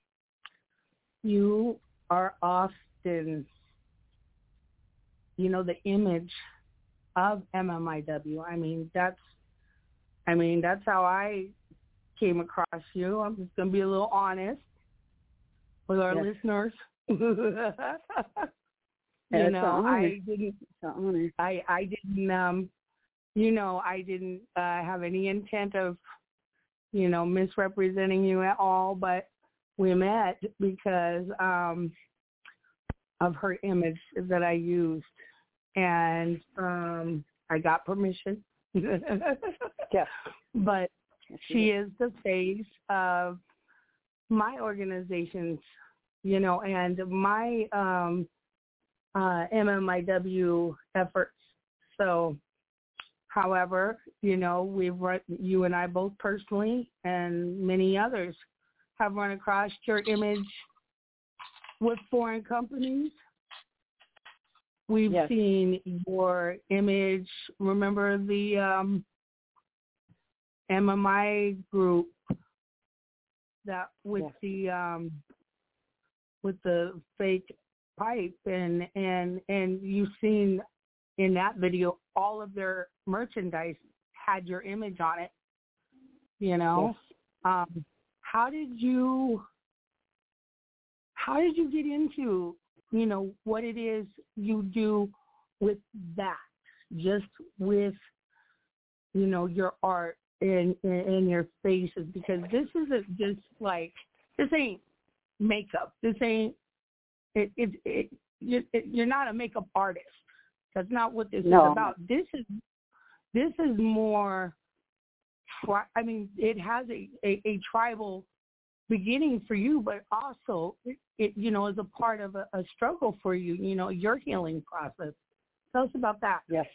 you are often, you know, the image of M M I W. I mean, that's, I mean, that's how I came across you. I'm just going to be a little honest. with our yes. listeners. you It's know, I didn't. It's an honor. I I didn't. Um, you know, I didn't uh, have any intent of, you know, misrepresenting you at all. But we met because um, of her image that I used, and um, I got permission. Yes. But Yes, she is. is the face of my organizations, you know, and my um, uh, M M I W efforts. So, however, you know, we've run, you and I both personally, and many others have run across your image with foreign companies. We've Yes. seen your image. Remember the um, M M I group that with Yes. the um, with the fake pipe, and and and you've seen in that video all of their merchandise had your image on it. You know, Yes. um, how did you how did you get into, you know, what it is you do with that, just with, you know, your art and, and, and your faces? Because this isn't just like, this ain't makeup. This ain't, it, it, it, you, it you're not a makeup artist. That's not what this No. is about. This is, this is more, tri- I mean, it has a, a, a tribal beginning for you, but also it, it you know, is a part of a, a struggle for you, you know, your healing process. Tell us about that. Yes.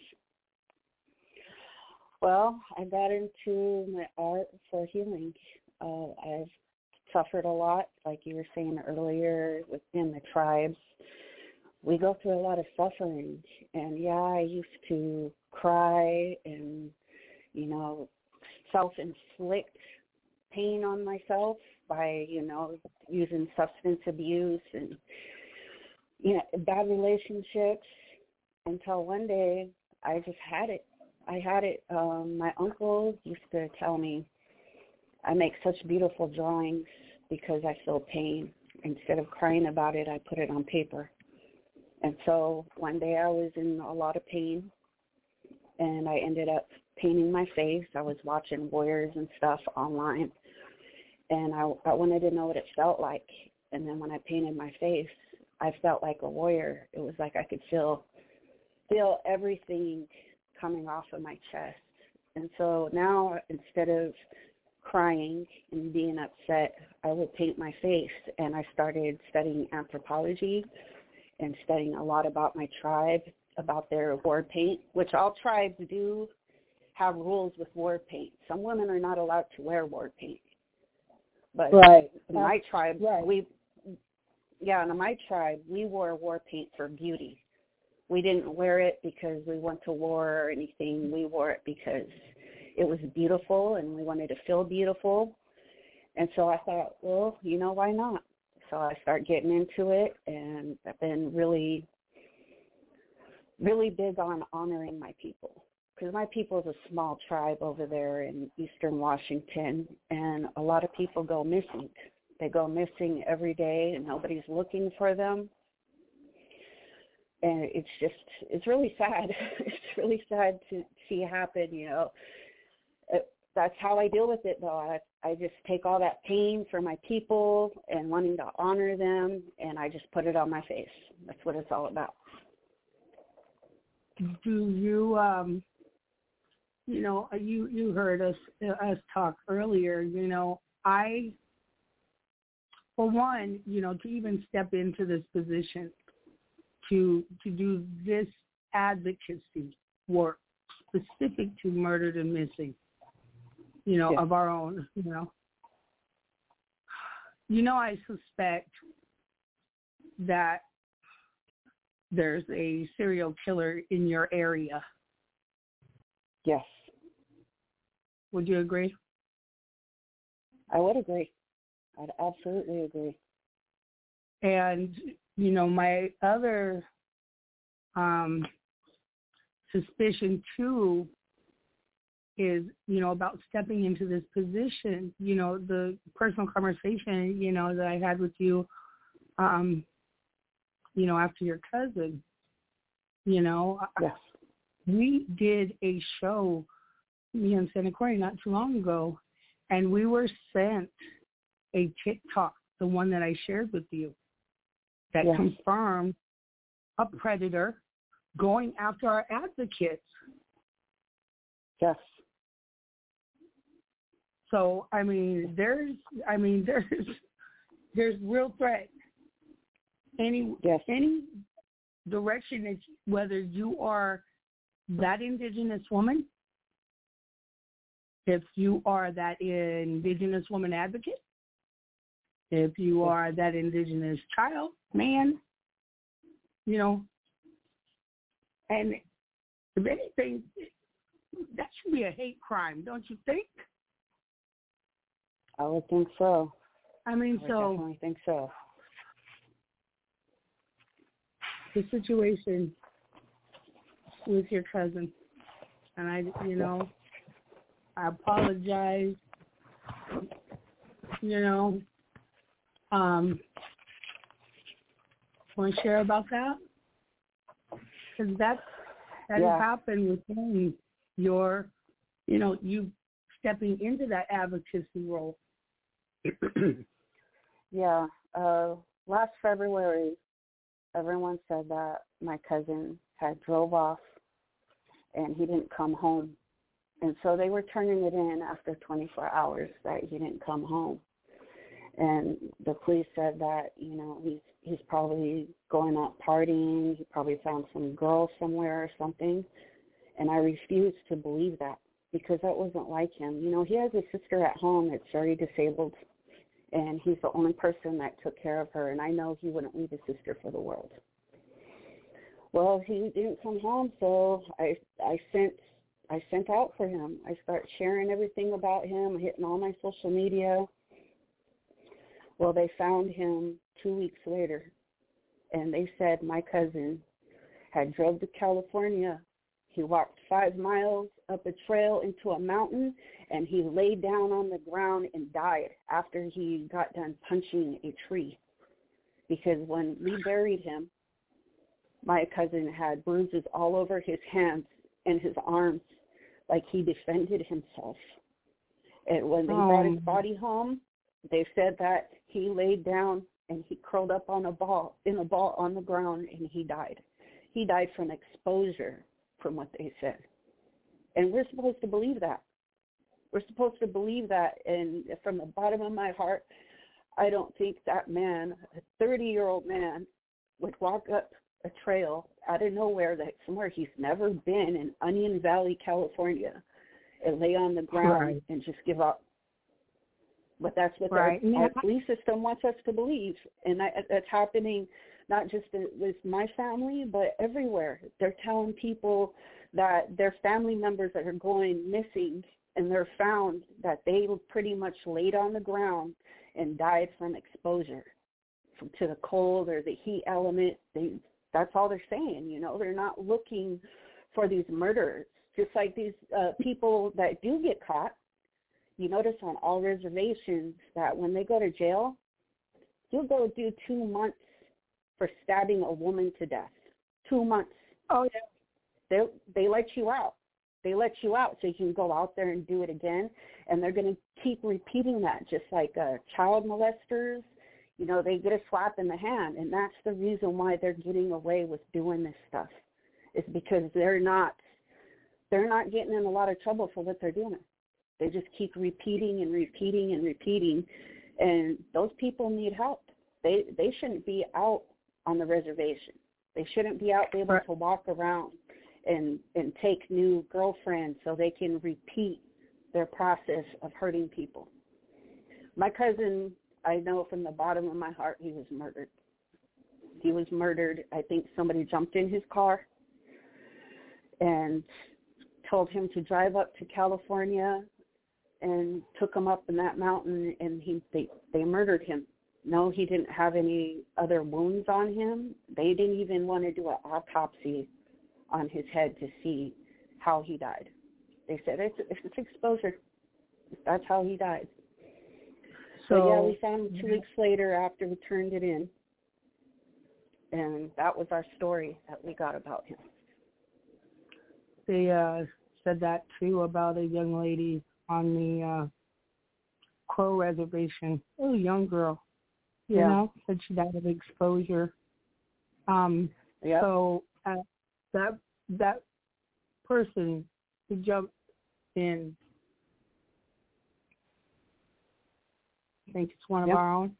Well, I got into my art for healing. Uh, I've suffered a lot, like you were saying earlier, within the tribes. We go through a lot of suffering, and yeah, I used to cry and, you know, self-inflict pain on myself by, you know, using substance abuse and, you know, bad relationships, until one day I just had it. I had it. Um, my uncle used to tell me, I make such beautiful drawings because I feel pain. Instead of crying about it, I put it on paper. And so one day I was in a lot of pain, and I ended up painting my face. I was watching warriors and stuff online, and I, I wanted to know what it felt like. And then when I painted my face, I felt like a warrior. It was like I could feel feel everything coming off of my chest. And so now, instead of crying and being upset, I would paint my face. And I started studying anthropology and studying a lot about my tribe, about their war paint, which all tribes do have rules with war paint. Some women are not allowed to wear war paint. But right. in my tribe, right. we, yeah, in my tribe, we wore war paint for beauty. We didn't wear it because we went to war or anything. We wore it because it was beautiful and we wanted to feel beautiful. And so I thought, well, you know, why not? So I started getting into it, and I've been really, really big on honoring my people, because my people is a small tribe over there in eastern Washington, and a lot of people go missing. They go missing every day, and nobody's looking for them. And it's just, it's really sad. It's really sad to see happen, you know. It, that's how I deal with it, though. I, I just take all that pain for my people and wanting to honor them, and I just put it on my face. That's what it's all about. Do you, um, you know, you, you heard us, us talk earlier, you know, I, for one, you know, to even step into this position, to to do this advocacy work specific to murdered and missing, you know, Yeah. of our own, you know. You know, I suspect that there's a serial killer in your area. Yes. Would you agree? I would agree. I'd absolutely agree. And, you know, my other um, suspicion, too, is, you know, about stepping into this position. You know, the personal conversation, you know, that I had with you um, you know, after your cousin, you know, Yes. we did a show, me and Santa Corey, not too long ago, and we were sent a TikTok, the one that I shared with you, that Yes. confirmed a predator going after our advocates. Yes. So, I mean, there's, I mean, there's, there's real threat. Any, Yes. any direction that, whether you are that Indigenous woman, if you are that Indigenous woman advocate, if you are that Indigenous child, man, you know, and if anything, that should be a hate crime, don't you think? I would think so. I mean, I would so definitely think so. the situation with your cousin, and I, you know, I apologize, you know, um, want to share about that? Because that's, that Yeah. has happened within your, you know, you stepping into that advocacy role. Yeah. Uh, last February, everyone said that my cousin had drove off and he didn't come home. And so they were turning it in after twenty-four hours that he didn't come home. And the police said that, you know, he's he's probably going out partying. He probably found some girl somewhere or something. And I refused to believe that because that wasn't like him. You know, he has a sister at home that's very disabled, and he's the only person that took care of her. And I know he wouldn't leave his sister for the world. Well, he didn't come home, so I I sent I sent out for him. I started sharing everything about him, hitting all my social media. Well, they found him two weeks later, and they said my cousin had drove to California. He walked five miles up a trail into a mountain, and he laid down on the ground and died after he got done punching a tree. Because when we buried him, my cousin had bruises all over his hands and his arms, like he defended himself. And when they Oh. brought his body home, they said that he laid down and he curled up on a ball, in a ball on the ground, and he died. He died from exposure, from what they said. And we're supposed to believe that. We're supposed to believe that. And from the bottom of my heart, I don't think that man, a thirty-year-old man, would walk up a trail out of nowhere, that somewhere he's never been, in Onion Valley, California, and lay on the ground Right. and just give up. But that's what Right. our, our police system wants us to believe. And I, that's happening not just with my family, but everywhere. They're telling people that their family members that are going missing, and they're found that they were pretty much laid on the ground and died from exposure from, to the cold or the heat element. They, that's all they're saying, you know. They're not looking for these murderers. Just like these uh, people that do get caught, you notice on all reservations that when they go to jail, you'll go do two months for stabbing a woman to death. Two months. Oh, yeah. They they let you out. They let you out so you can go out there and do it again. And they're going to keep repeating that, just like uh, child molesters. You know, they get a slap in the hand. And that's the reason why they're getting away with doing this stuff. It's because they're not, they're not getting in a lot of trouble for what they're doing. They just keep repeating and repeating and repeating. And those people need help. They they shouldn't be out on the reservation. They shouldn't be out able Right. to walk around and, and take new girlfriends so they can repeat their process of hurting people. My cousin, I know from the bottom of my heart, he was murdered. He was murdered. I think somebody jumped in his car and told him to drive up to California and took him up in that mountain, and he they, they murdered him. No, he didn't have any other wounds on him. They didn't even want to do an autopsy on his head to see how he died. They said it's, it's exposure. That's how he died. So, so yeah, we found him two weeks later after we turned it in. and that was our story that we got about him. They uh, said that too about a young lady on the uh, Crow Reservation. Oh, young girl. You Yeah. know, said she died of exposure. Um, Yep. So uh, that that person who jumped in, I think it's one of Yep. our own.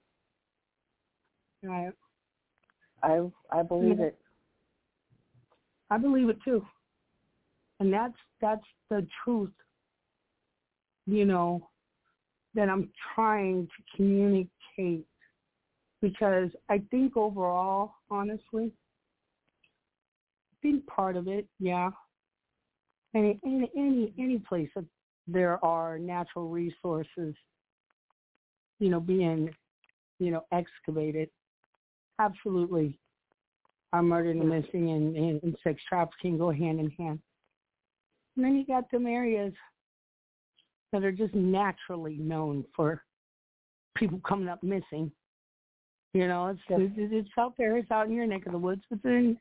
I I I believe Yeah. it. I believe it too, and that's that's the truth. You know, that I'm trying to communicate, because I think overall, honestly, I think part of it, yeah. Any any any any place that there are natural resources, you know, being, you know, excavated, absolutely, our murder and missing and, and, and sex trafficking go hand in hand. And then you got them areas that are just naturally known for people coming up missing. You know, it's it's, it's out there. It's out in your neck of the woods. But then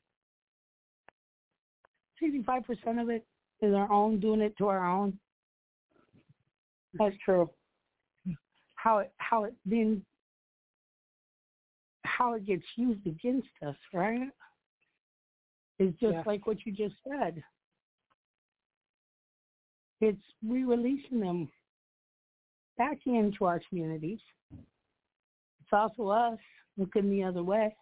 sixty-five percent of it is our own, doing it to our own. That's true. How it how it then how it gets used against us, right? Is just Yeah. like what you just said. It's re-releasing them back into our communities. It's also us looking the other way.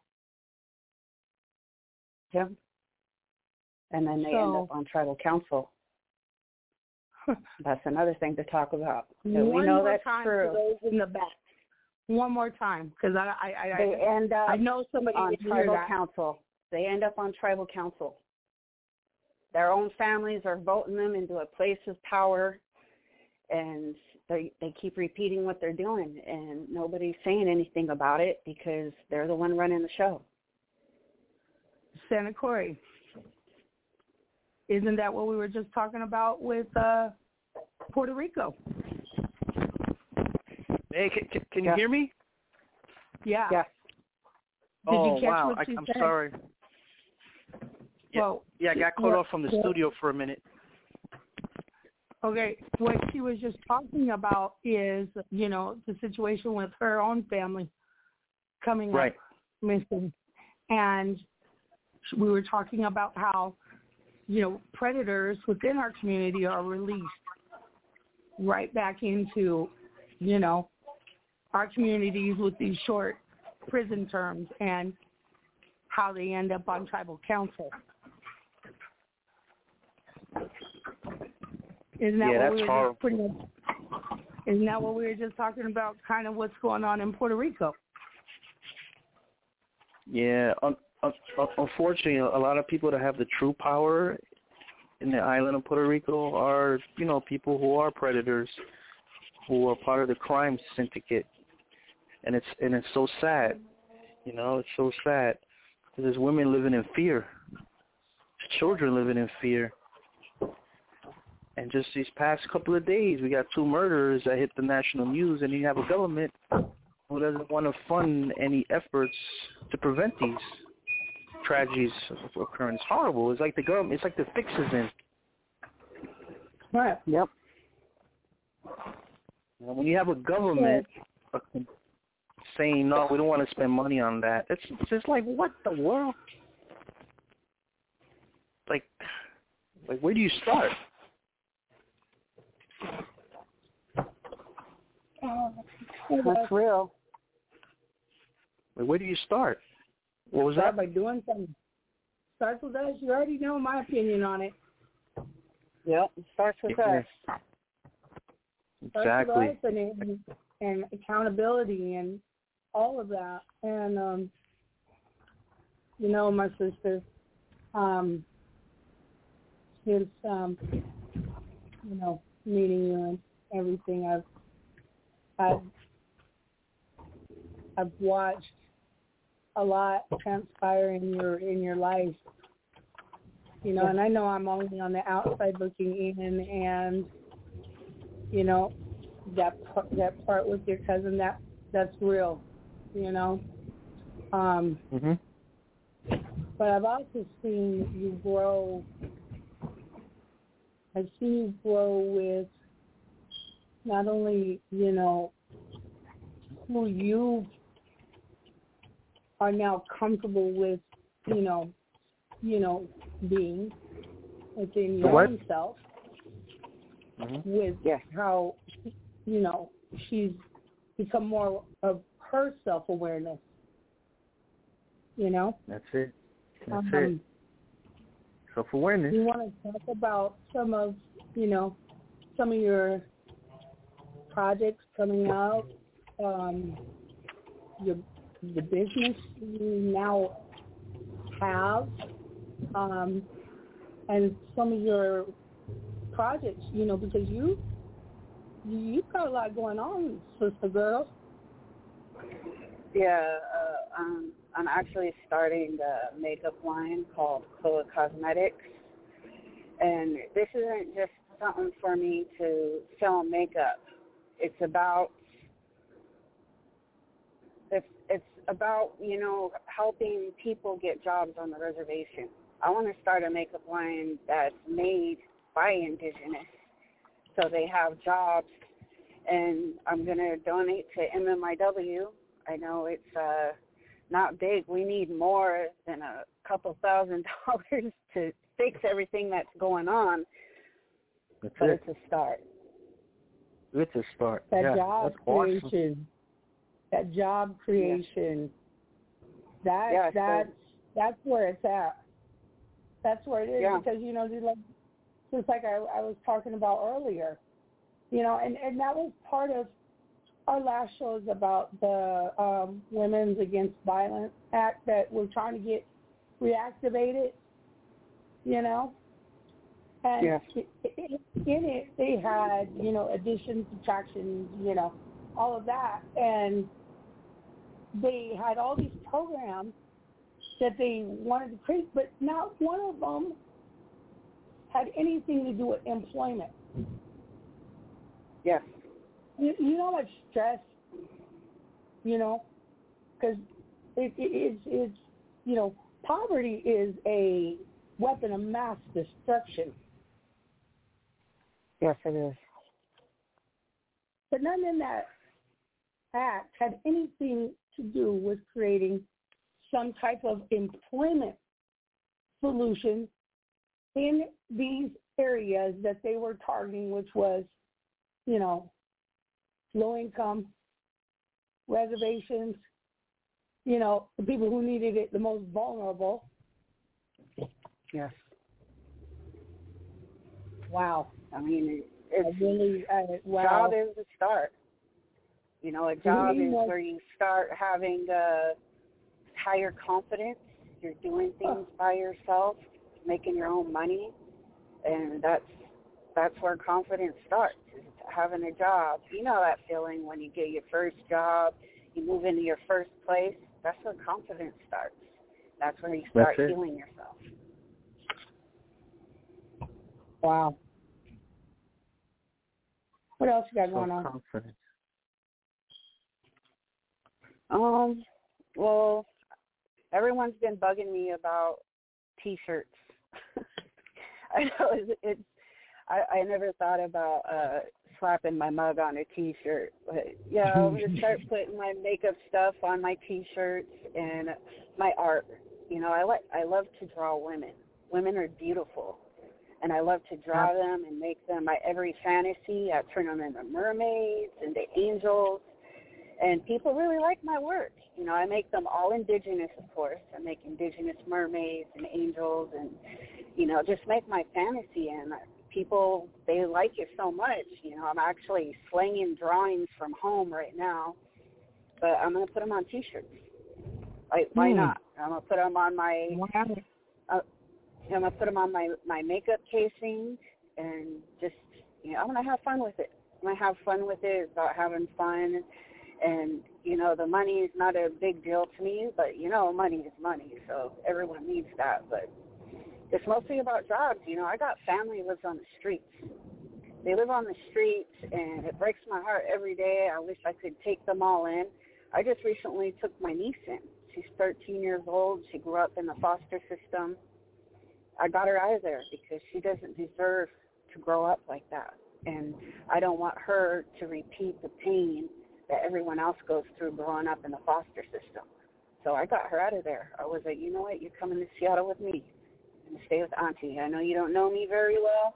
Yeah. And then they So- end up on tribal council. That's another thing to talk about. So we One know more that's time true. for those in the back. One more time, because I I I, They I, end up I know somebody on needs to hear tribal that. council. They end up on tribal council. Their own families are voting them into a place of power, and they they keep repeating what they're doing, and nobody's saying anything about it because they're the one running the show. Santa Corey. Isn't that what we were just talking about with uh, Puerto Rico? Hey, can, can, can you Yeah. hear me? Yeah. Yeah. Did oh, you catch wow. what I, she I'm said? sorry. Yeah, Well, yeah, I got caught what- off from the what- studio for a minute. Okay, what she was just talking about is, you know, the situation with her own family coming Right. up missing. And we were talking about how, you know, predators within our community are released right back into, you know, our communities with these short prison terms and how they end up on tribal council. Isn't that Yeah, what that's we were horrible. just pretty much, isn't that what we were just talking about, kind of what's going on in Puerto Rico? Yeah, un- un- unfortunately, a lot of people that have the true power in the island of Puerto Rico are, you know, people who are predators, who are part of the crime syndicate, and it's and it's so sad, you know, it's so sad because there's women living in fear, there's children living in fear, and just these past couple of days, we got two murders that hit the national news, and you have a government who doesn't want to fund any efforts to prevent these tragedies from occurring. It's horrible. It's like the government. It's like the fix is in. Right. Yep. You know, when you have a government uh, saying no, we don't want to spend money on that, it's, it's just like, what the world? Like, like where do you start? That's real. Like, where do you start? What was Start that? by doing something. Starts with us. You already know my opinion on it. Yep. It starts with Yeah. us. Starts Exactly. with us and, and, and accountability and all of that. And, um, you know, my sister, um, since, um, you know, meeting you and everything, I've, I've, I've watched a lot transpire in your in your life, you know, and I know I'm only on the outside looking in, and you know that part, that part with your cousin, that that's real, you know. Um, Mhm. but I've also seen you grow. I've seen you grow with not only, you know, who you are now comfortable with, you know, you know, being within your what? own self, Mm-hmm. with Yes. how, you know, she's become more of her self-awareness, you know? That's it. That's um, it. Self-awareness. You want to talk about some of, you know, some of your projects coming out, um, your the business you now have, um, and some of your projects, you know, because you you've got a lot going on, sister girl. Yeah, uh, um, I'm actually starting the makeup line called Chloe Cosmetics, and this isn't just something for me to sell makeup. It's about it's it's about you know helping people get jobs on the reservation. I want to start a makeup line that's made by Indigenous, so they have jobs, and I'm going to donate to M M I W. I know it's uh, not big. We need more than a couple thousand dollars to fix everything that's going on, That's but it. it's a start. It's a start. That yeah, job that's awesome. creation, that job creation, that Yeah, that's so, that's where it's at. That's where it is yeah. because you know, just like, just like I, I was talking about earlier, you know, and, and that was part of our last show is about the um, Women's Against Violence Act that we're trying to get reactivated, you know. And Yeah. it, it, in it, they had, you know, additions, subtractions, you know, all of that. And they had all these programs that they wanted to create, but not one of them had anything to do with employment. Yes. You, you know how much stress, you know, because it, it, it's, it's, you know, poverty is a weapon of mass destruction. Yes, it is. But none in that act had anything to do with creating some type of employment solution in these areas that they were targeting, which was, you know, low income, reservations, you know, the people who needed it the most vulnerable. Yes. Wow. I mean, it's I really, I, wow. job is the start. You know, a job You is know, where you start having uh, higher confidence. You're doing things by yourself, making your own money, and that's that's where confidence starts, is having a job. You know that feeling when you get your first job, you move into your first place. That's where confidence starts. That's where you start healing yourself. Wow. What else you got going on? Confidence. Um, well, everyone's been bugging me about T-shirts. I know it's, it's I, I never thought about uh, slapping my mug on a T-shirt, but yeah, I'm gonna start putting my makeup stuff on my T-shirts and my art. You know, I like I love to draw women. Women are beautiful, and I love to draw them and make them my every fantasy. I turn them into mermaids, into angels. And people really like my work. You know, I make them all indigenous, of course. I make indigenous mermaids and angels and, you know, just make my fantasy. And people, they like it so much. You know, I'm actually slinging drawings from home right now. But I'm going to put them on T-shirts. Like, why Hmm. not? I'm going to put them on my, Wow. uh, I'm going to put them on my, my makeup casing and just, you know, I'm going to have fun with it. I'm going to have fun with it. It's about having fun. And, you know, the money is not a big deal to me, but, you know, money is money, so everyone needs that. But it's mostly about jobs. You know, I got family who lives on the streets. They live on the streets, and it breaks my heart every day. I wish I could take them all in. I just recently took my niece in. She's thirteen years old. She grew up in the foster system. I got her out of there because she doesn't deserve to grow up like that. And I don't want her to repeat the pain that everyone else goes through growing up in the foster system. So I got her out of there. I was like, you know what, you're coming to Seattle with me and stay with Auntie. I know you don't know me very well,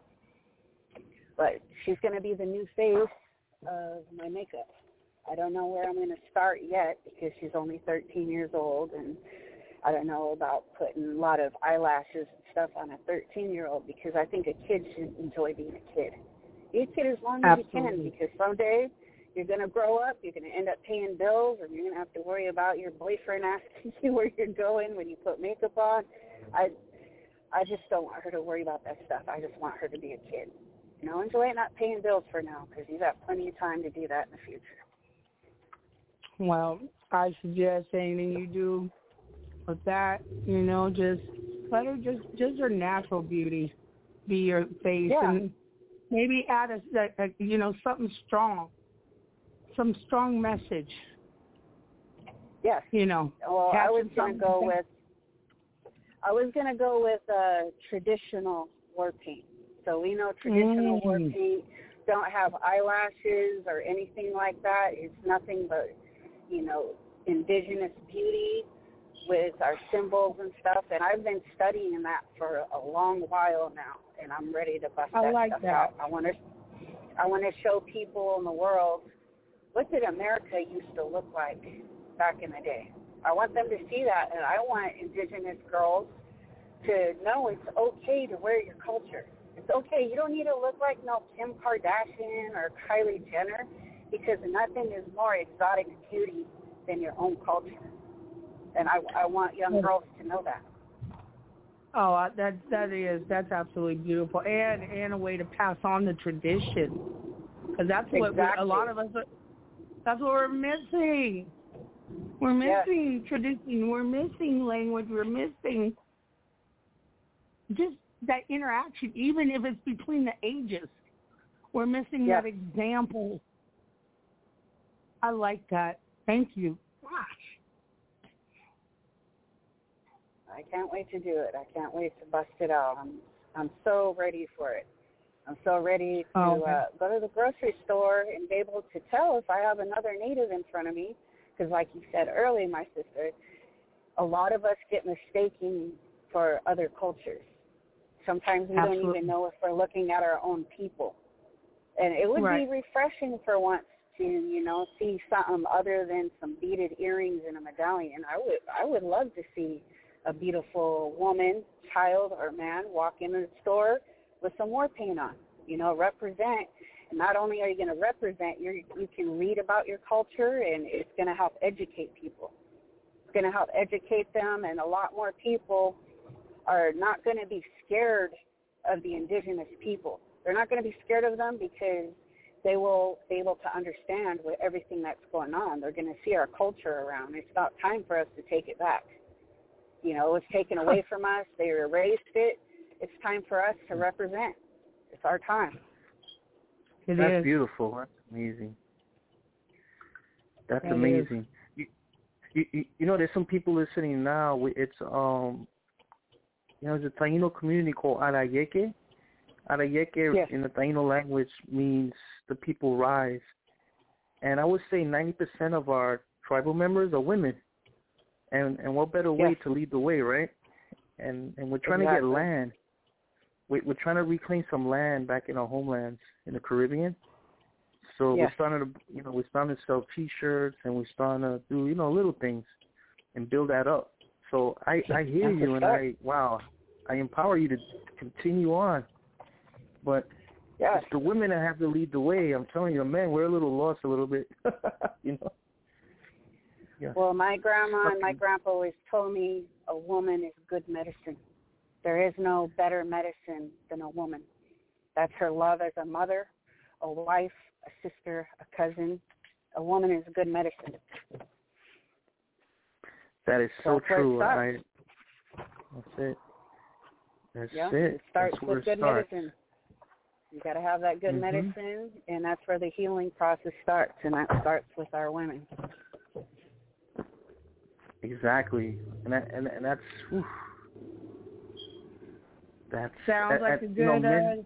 but she's going to be the new face of my makeup. I don't know where I'm going to start yet because she's only thirteen years old, and I don't know about putting a lot of eyelashes and stuff on a thirteen-year-old because I think a kid should enjoy being a kid. Be a kid as long as Absolutely. you can, because someday you're going to grow up, you're going to end up paying bills, and you're going to have to worry about your boyfriend asking you where you're going when you put makeup on. I I just don't want her to worry about that stuff. I just want her to be a kid. You know, enjoy not paying bills for now because you got plenty of time to do that in the future. Well, I suggest anything you do with that, you know, just let her just, just her natural beauty be your face, Yeah. and maybe add a, a, a, you know, something strong, some strong message. Yes. You know. Well, I was going to go something. with, I was going to go with uh, traditional war paint. So we know traditional Mm. war paint don't have eyelashes or anything like that. It's nothing but, you know, indigenous beauty with our symbols and stuff. And I've been studying that for a long while now, and I'm ready to bust I that like stuff that. out. I want to, I want to show people in the world what did America used to look like back in the day. I want them to see that, and I want indigenous girls to know it's okay to wear your culture. It's okay. You don't need to look like no Kim Kardashian or Kylie Jenner, because nothing is more exotic beauty than your own culture. And I, I want young girls to know that. Oh, uh, that that is that's absolutely beautiful, and and a way to pass on the tradition, because that's what Exactly. we, a lot of us. Are, that's what we're missing. We're missing yes. tradition. We're missing language. We're missing just that interaction, even if it's between the ages. We're missing yes. that example. I like that. Thank you. Gosh. I can't wait to do it. I can't wait to bust it out. I'm I'm so ready for it. I'm so ready to oh, uh, go to the grocery store and be able to tell if I have another native in front of me. Because like you said earlier, my sister, a lot of us get mistaken for other cultures. Sometimes we Absolutely. don't even know if we're looking at our own people. And it would right. be refreshing for once to, you know, see something other than some beaded earrings and a medallion. I would I would love to see a beautiful woman, child, or man walk in the store with some war paint on. You know, represent. And not only are you going to represent, you're, you can read about your culture, and it's going to help educate people. It's going to help educate them, and a lot more people are not going to be scared of the indigenous people. They're not going to be scared of them because they will be able to understand what everything that's going on. They're going to see our culture around. It's about time for us to take it back. You know, it was taken away from us. They erased it. It's time for us to represent. It's our time. It That's is. beautiful. That's amazing. That's That amazing. You, you, you know, there's some people listening now. It's um, you know, there's a Taino community called Arayeke. Arayeke yes. in the Taino language means the people rise, and I would say ninety percent of our tribal members are women. And and what better way yes. to lead the way, right? And and we're trying exactly. to get land. We, we're trying to reclaim some land back in our homelands in the Caribbean. So yes. we're starting to, you know, we're starting to sell T-shirts, and we're starting to do, you know, little things and build that up. So I, I hear That's you, and start. I, wow, I empower you to continue on. But yes. it's the women that have to lead the way. I'm telling you, man, we're a little lost a little bit, you know. Yeah. Well, my grandma okay. and my grandpa always told me a woman is good medicine. There is no better medicine than a woman. That's her love as a mother, a wife, a sister, a cousin. A woman is good medicine. That is so That's true. where I, that's it. That's yeah, it. it starts that's where with it good starts. medicine. You got to have that good mm-hmm. medicine, and that's where the healing process starts, and that starts with our women. Exactly, and that, and and that's whew, that sounds that, like that, a good. You know, men, uh,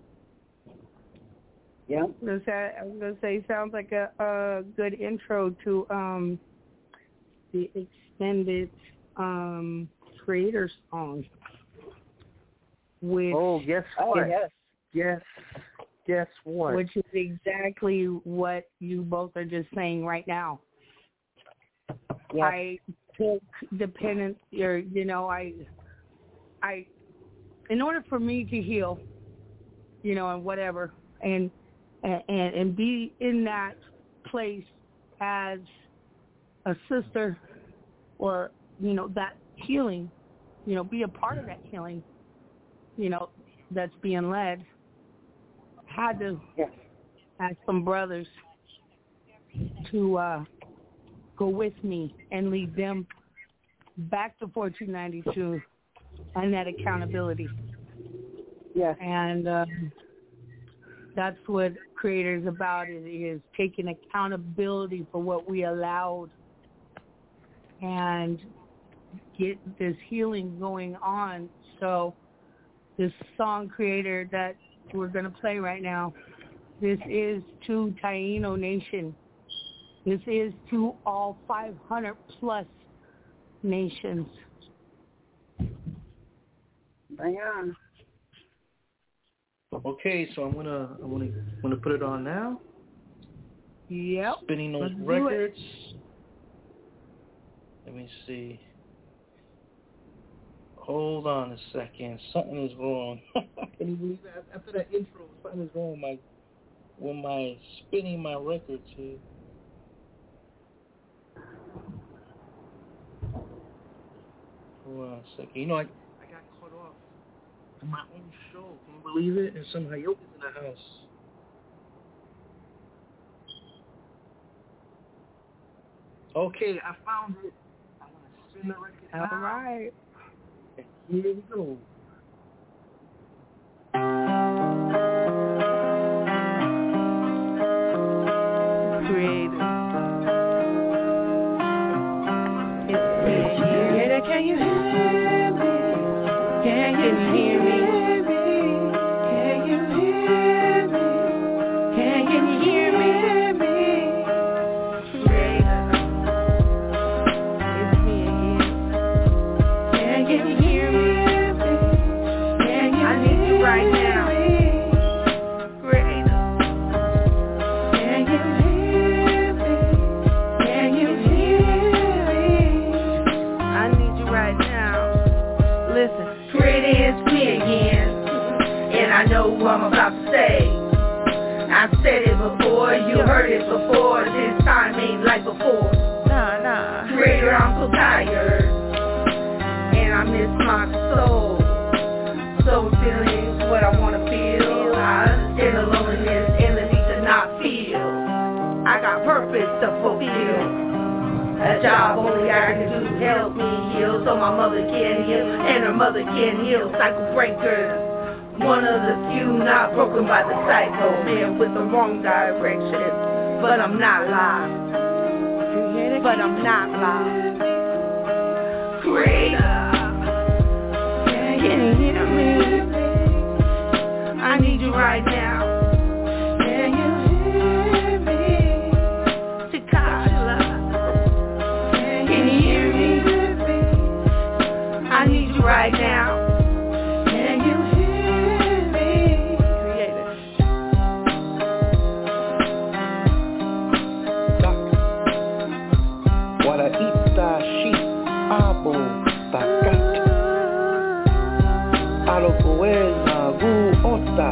yeah, I was gonna say, I was gonna say sounds like a, a good intro to um, the extended um, creator song. Which, oh, guess what? Yes. Yes. Guess what? Which is exactly what you both are just saying right now. Yes. I took dependence, or you know, I, I, in order for me to heal, you know, and whatever, and and and be in that place as a sister, or you know, that healing, you know, be a part of that healing, you know, that's being led. Had to yes. ask some brothers to uh, go with me and lead them back to fourteen ninety-two and that accountability. Yes. And uh, that's what Creator is about, is, is taking accountability for what we allowed and get this healing going on. So this song, Creator, that we're going to play right now, this is to Taino Nation. This is to all five hundred plus nations. Bring on. Okay, so I'm gonna I'm gonna I'm gonna put it on now. Yep. Spinning those Let's records. Let me see. Hold on a second. Something is wrong. Can you believe that? After that intro, something is wrong with my with my spinning my records here. Hold on a second. You know, I I got caught off in my own show. Can you believe it? And some Hayokas in the house. Okay, I found it. I'm gonna spin the record. All now. Right. And here we go. Creator. It's me. Creator, can you hear me? Can you hear me? Can you hear me? Can you hear me? Creator. It's me again. Can you hear me? Can you I need you right now. Creator. Can you hear me? Can you hear me? I need you right now. Listen, Creator, it's me again, and I know what I'm about to say. I've said it before, you heard it before, this time ain't like before. Nah, nah. Creator, I'm so tired, and I miss my soul. So feelings, what I wanna feel. I understand the loneliness and the need to not feel. I got purpose to fulfill. A job only I can do, help me heal, so my mother can heal, and her mother can heal. Cycle breakers, one of the few not broken by the cycle. Man with the wrong direction, but I'm not lost. But I'm not lost. Creator, can you hear me? I need you right now. Can you hear me? Takasha. Can you hear me? I need you right now. Can you hear me? Creator. Waraita shi abo takat. Alokoel nagu ota.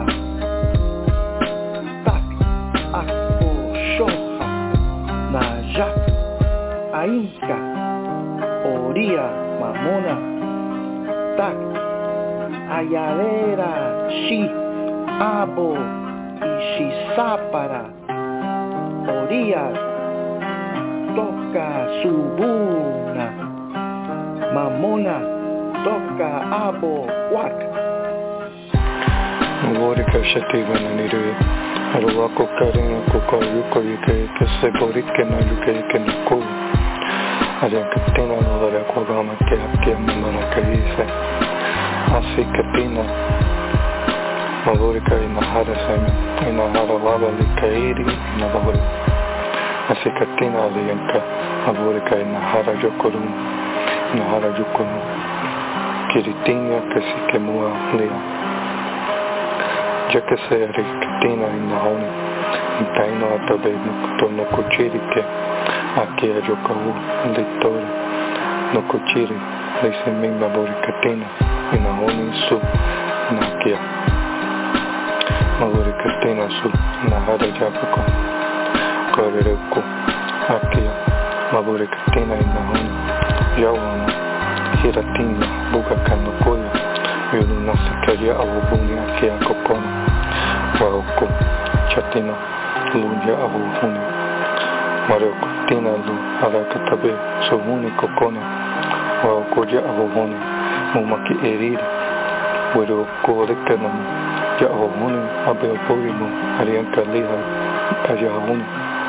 Tak ako shoha na jak. Ainka, Oria, Mamona, Tak, Ayalera, Shi, Abo, Ishisapara, Oria, Toka, Subuna, Mamona, Toka, Abo, Wak. Vorika Shativa Naniru, Aruako Karina Kukaruko Yuke, Seborike Naluke Kenuku. Ariankatina Nudara Kodama Kia Mamana Kaise Asi Katina Mavurika Inahara Seme Inahara Vavali Kairi Navavali Asi Katina Arianka Mavurika Inahara Jokorum Inahara Jokorum Kiritinha Kasikemua Lea Jakase Arikatina Inahoni Intaino Atabe Nukutono Kuchirike Aqui é Jokaú, leitora, no Cochiri, Leise Mimba Boricatina, e na Uni Sul, na Aquia. Maboricatina Sul, na Rada Japaco, Corereco, Aquia, Maboricatina e na Uni, Jauana, Hiratinha, Bugacano Coia, Yulu Nasakaria Avubuni, Aquia Cocona, Waoko, Chatina, Lundia Avubuni. Maroko, Tina Lu, Arakatabe, Sovuni Kokona, Waokoja Avovoni, Mumaki Eriri, Wero Korekanam, Javovuni, Abelporimu, Arianka Liha, Ajavuni,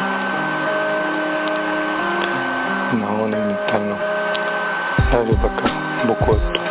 Naoni Nitano, Naribaka, Bukoto.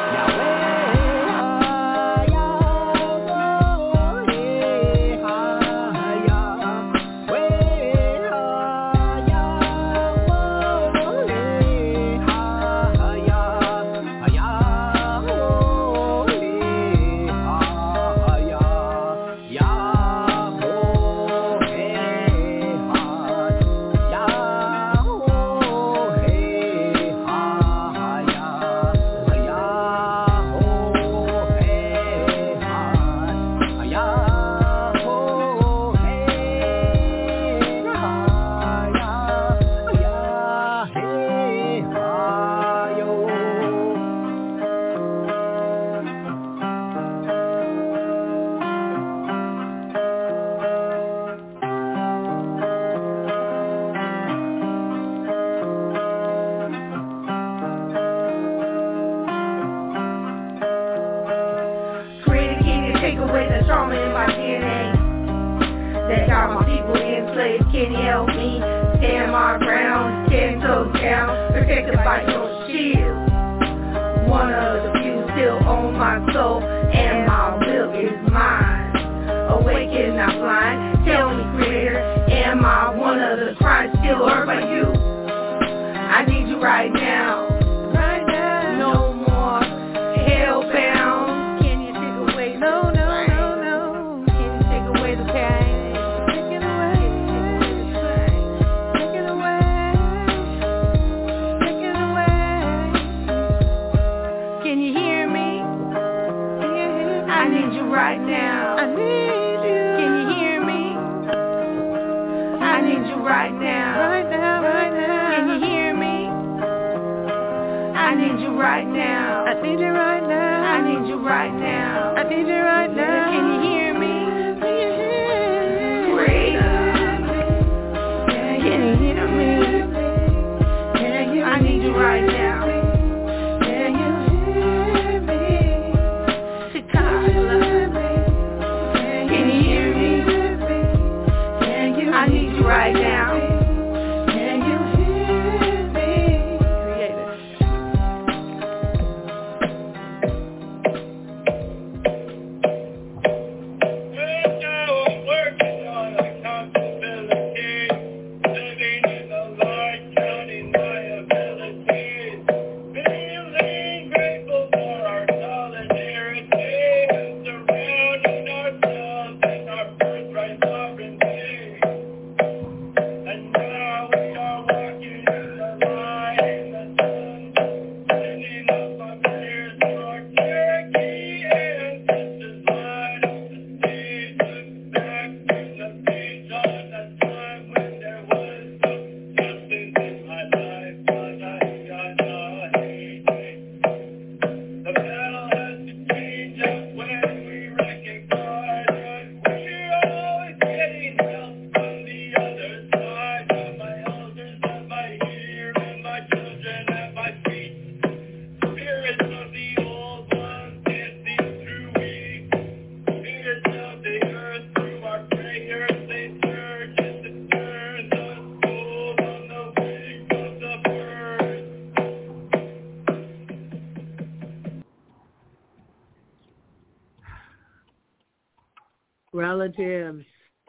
relatives.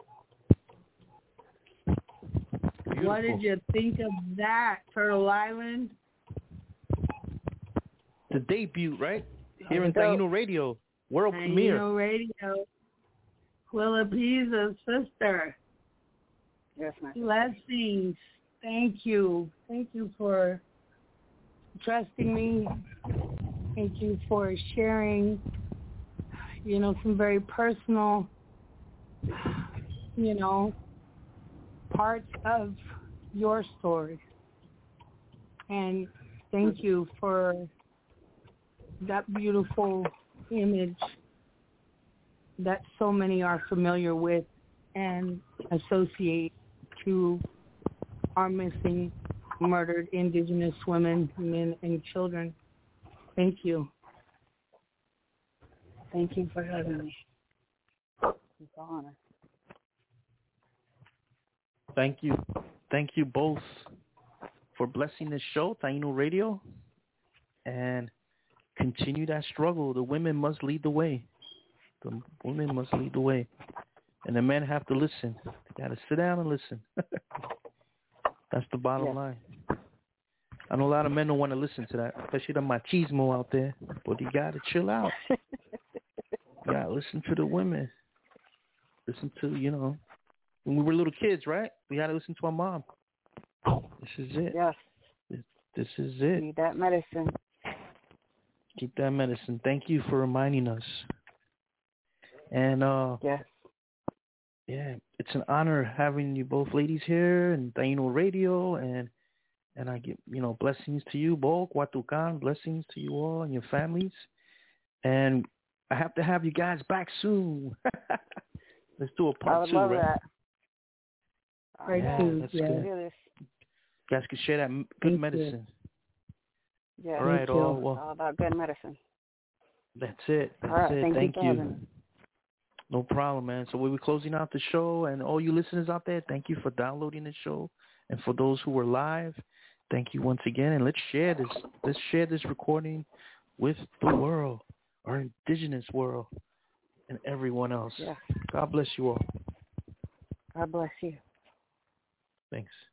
Beautiful. What did you think of that, Turtle Island? The debut, right? Here in Dope. Taino Radio. World premiere. Taino Radio. Quilla Pizza's sister. Yes, my Blessings. Thank you. Thank you for trusting me. Thank you for sharing, you know, some very personal, you know, parts of your story. And thank you for that beautiful image that so many are familiar with and associate to our missing, murdered Indigenous women, men, and children. Thank you. Thank you for having me. It's an honor. Thank you. Thank you both for blessing this show, Taino Radio, and continue that struggle. The women must lead the way. The women must lead the way. And the men have to listen. They got to sit down and listen. That's the bottom yes. line. I know a lot of men don't want to listen to that, especially the machismo out there. But you got to chill out. You got to listen to the women. Listen to, you know, when we were little kids, right? We had to listen to our mom. This is it. Yes. This, this is it. Need that medicine. Keep that medicine. Thank you for reminding us. And, uh, yes. yeah, it's an honor having you both ladies here and Taino Radio, and and I give, you know, blessings to you, Bo, Watukan, blessings to you all and your families. And I have to have you guys back soon. Let's do a part I would two, love right? that. Right, yeah, too. that's Yeah. good. Do this. You guys can share that m- good Thank medicine. You. Yeah. All right, Thank you. all well, All about good medicine. that's it. That's All right. it. Thank, Thank you. you. For having me. No problem, man. So we'll be closing out the show, and all you listeners out there, thank you for downloading the show, and for those who were live, thank you once again. And let's share this. Let's share this recording with the world, our indigenous world, and everyone else. Yeah. God bless you all. God bless you. Thanks.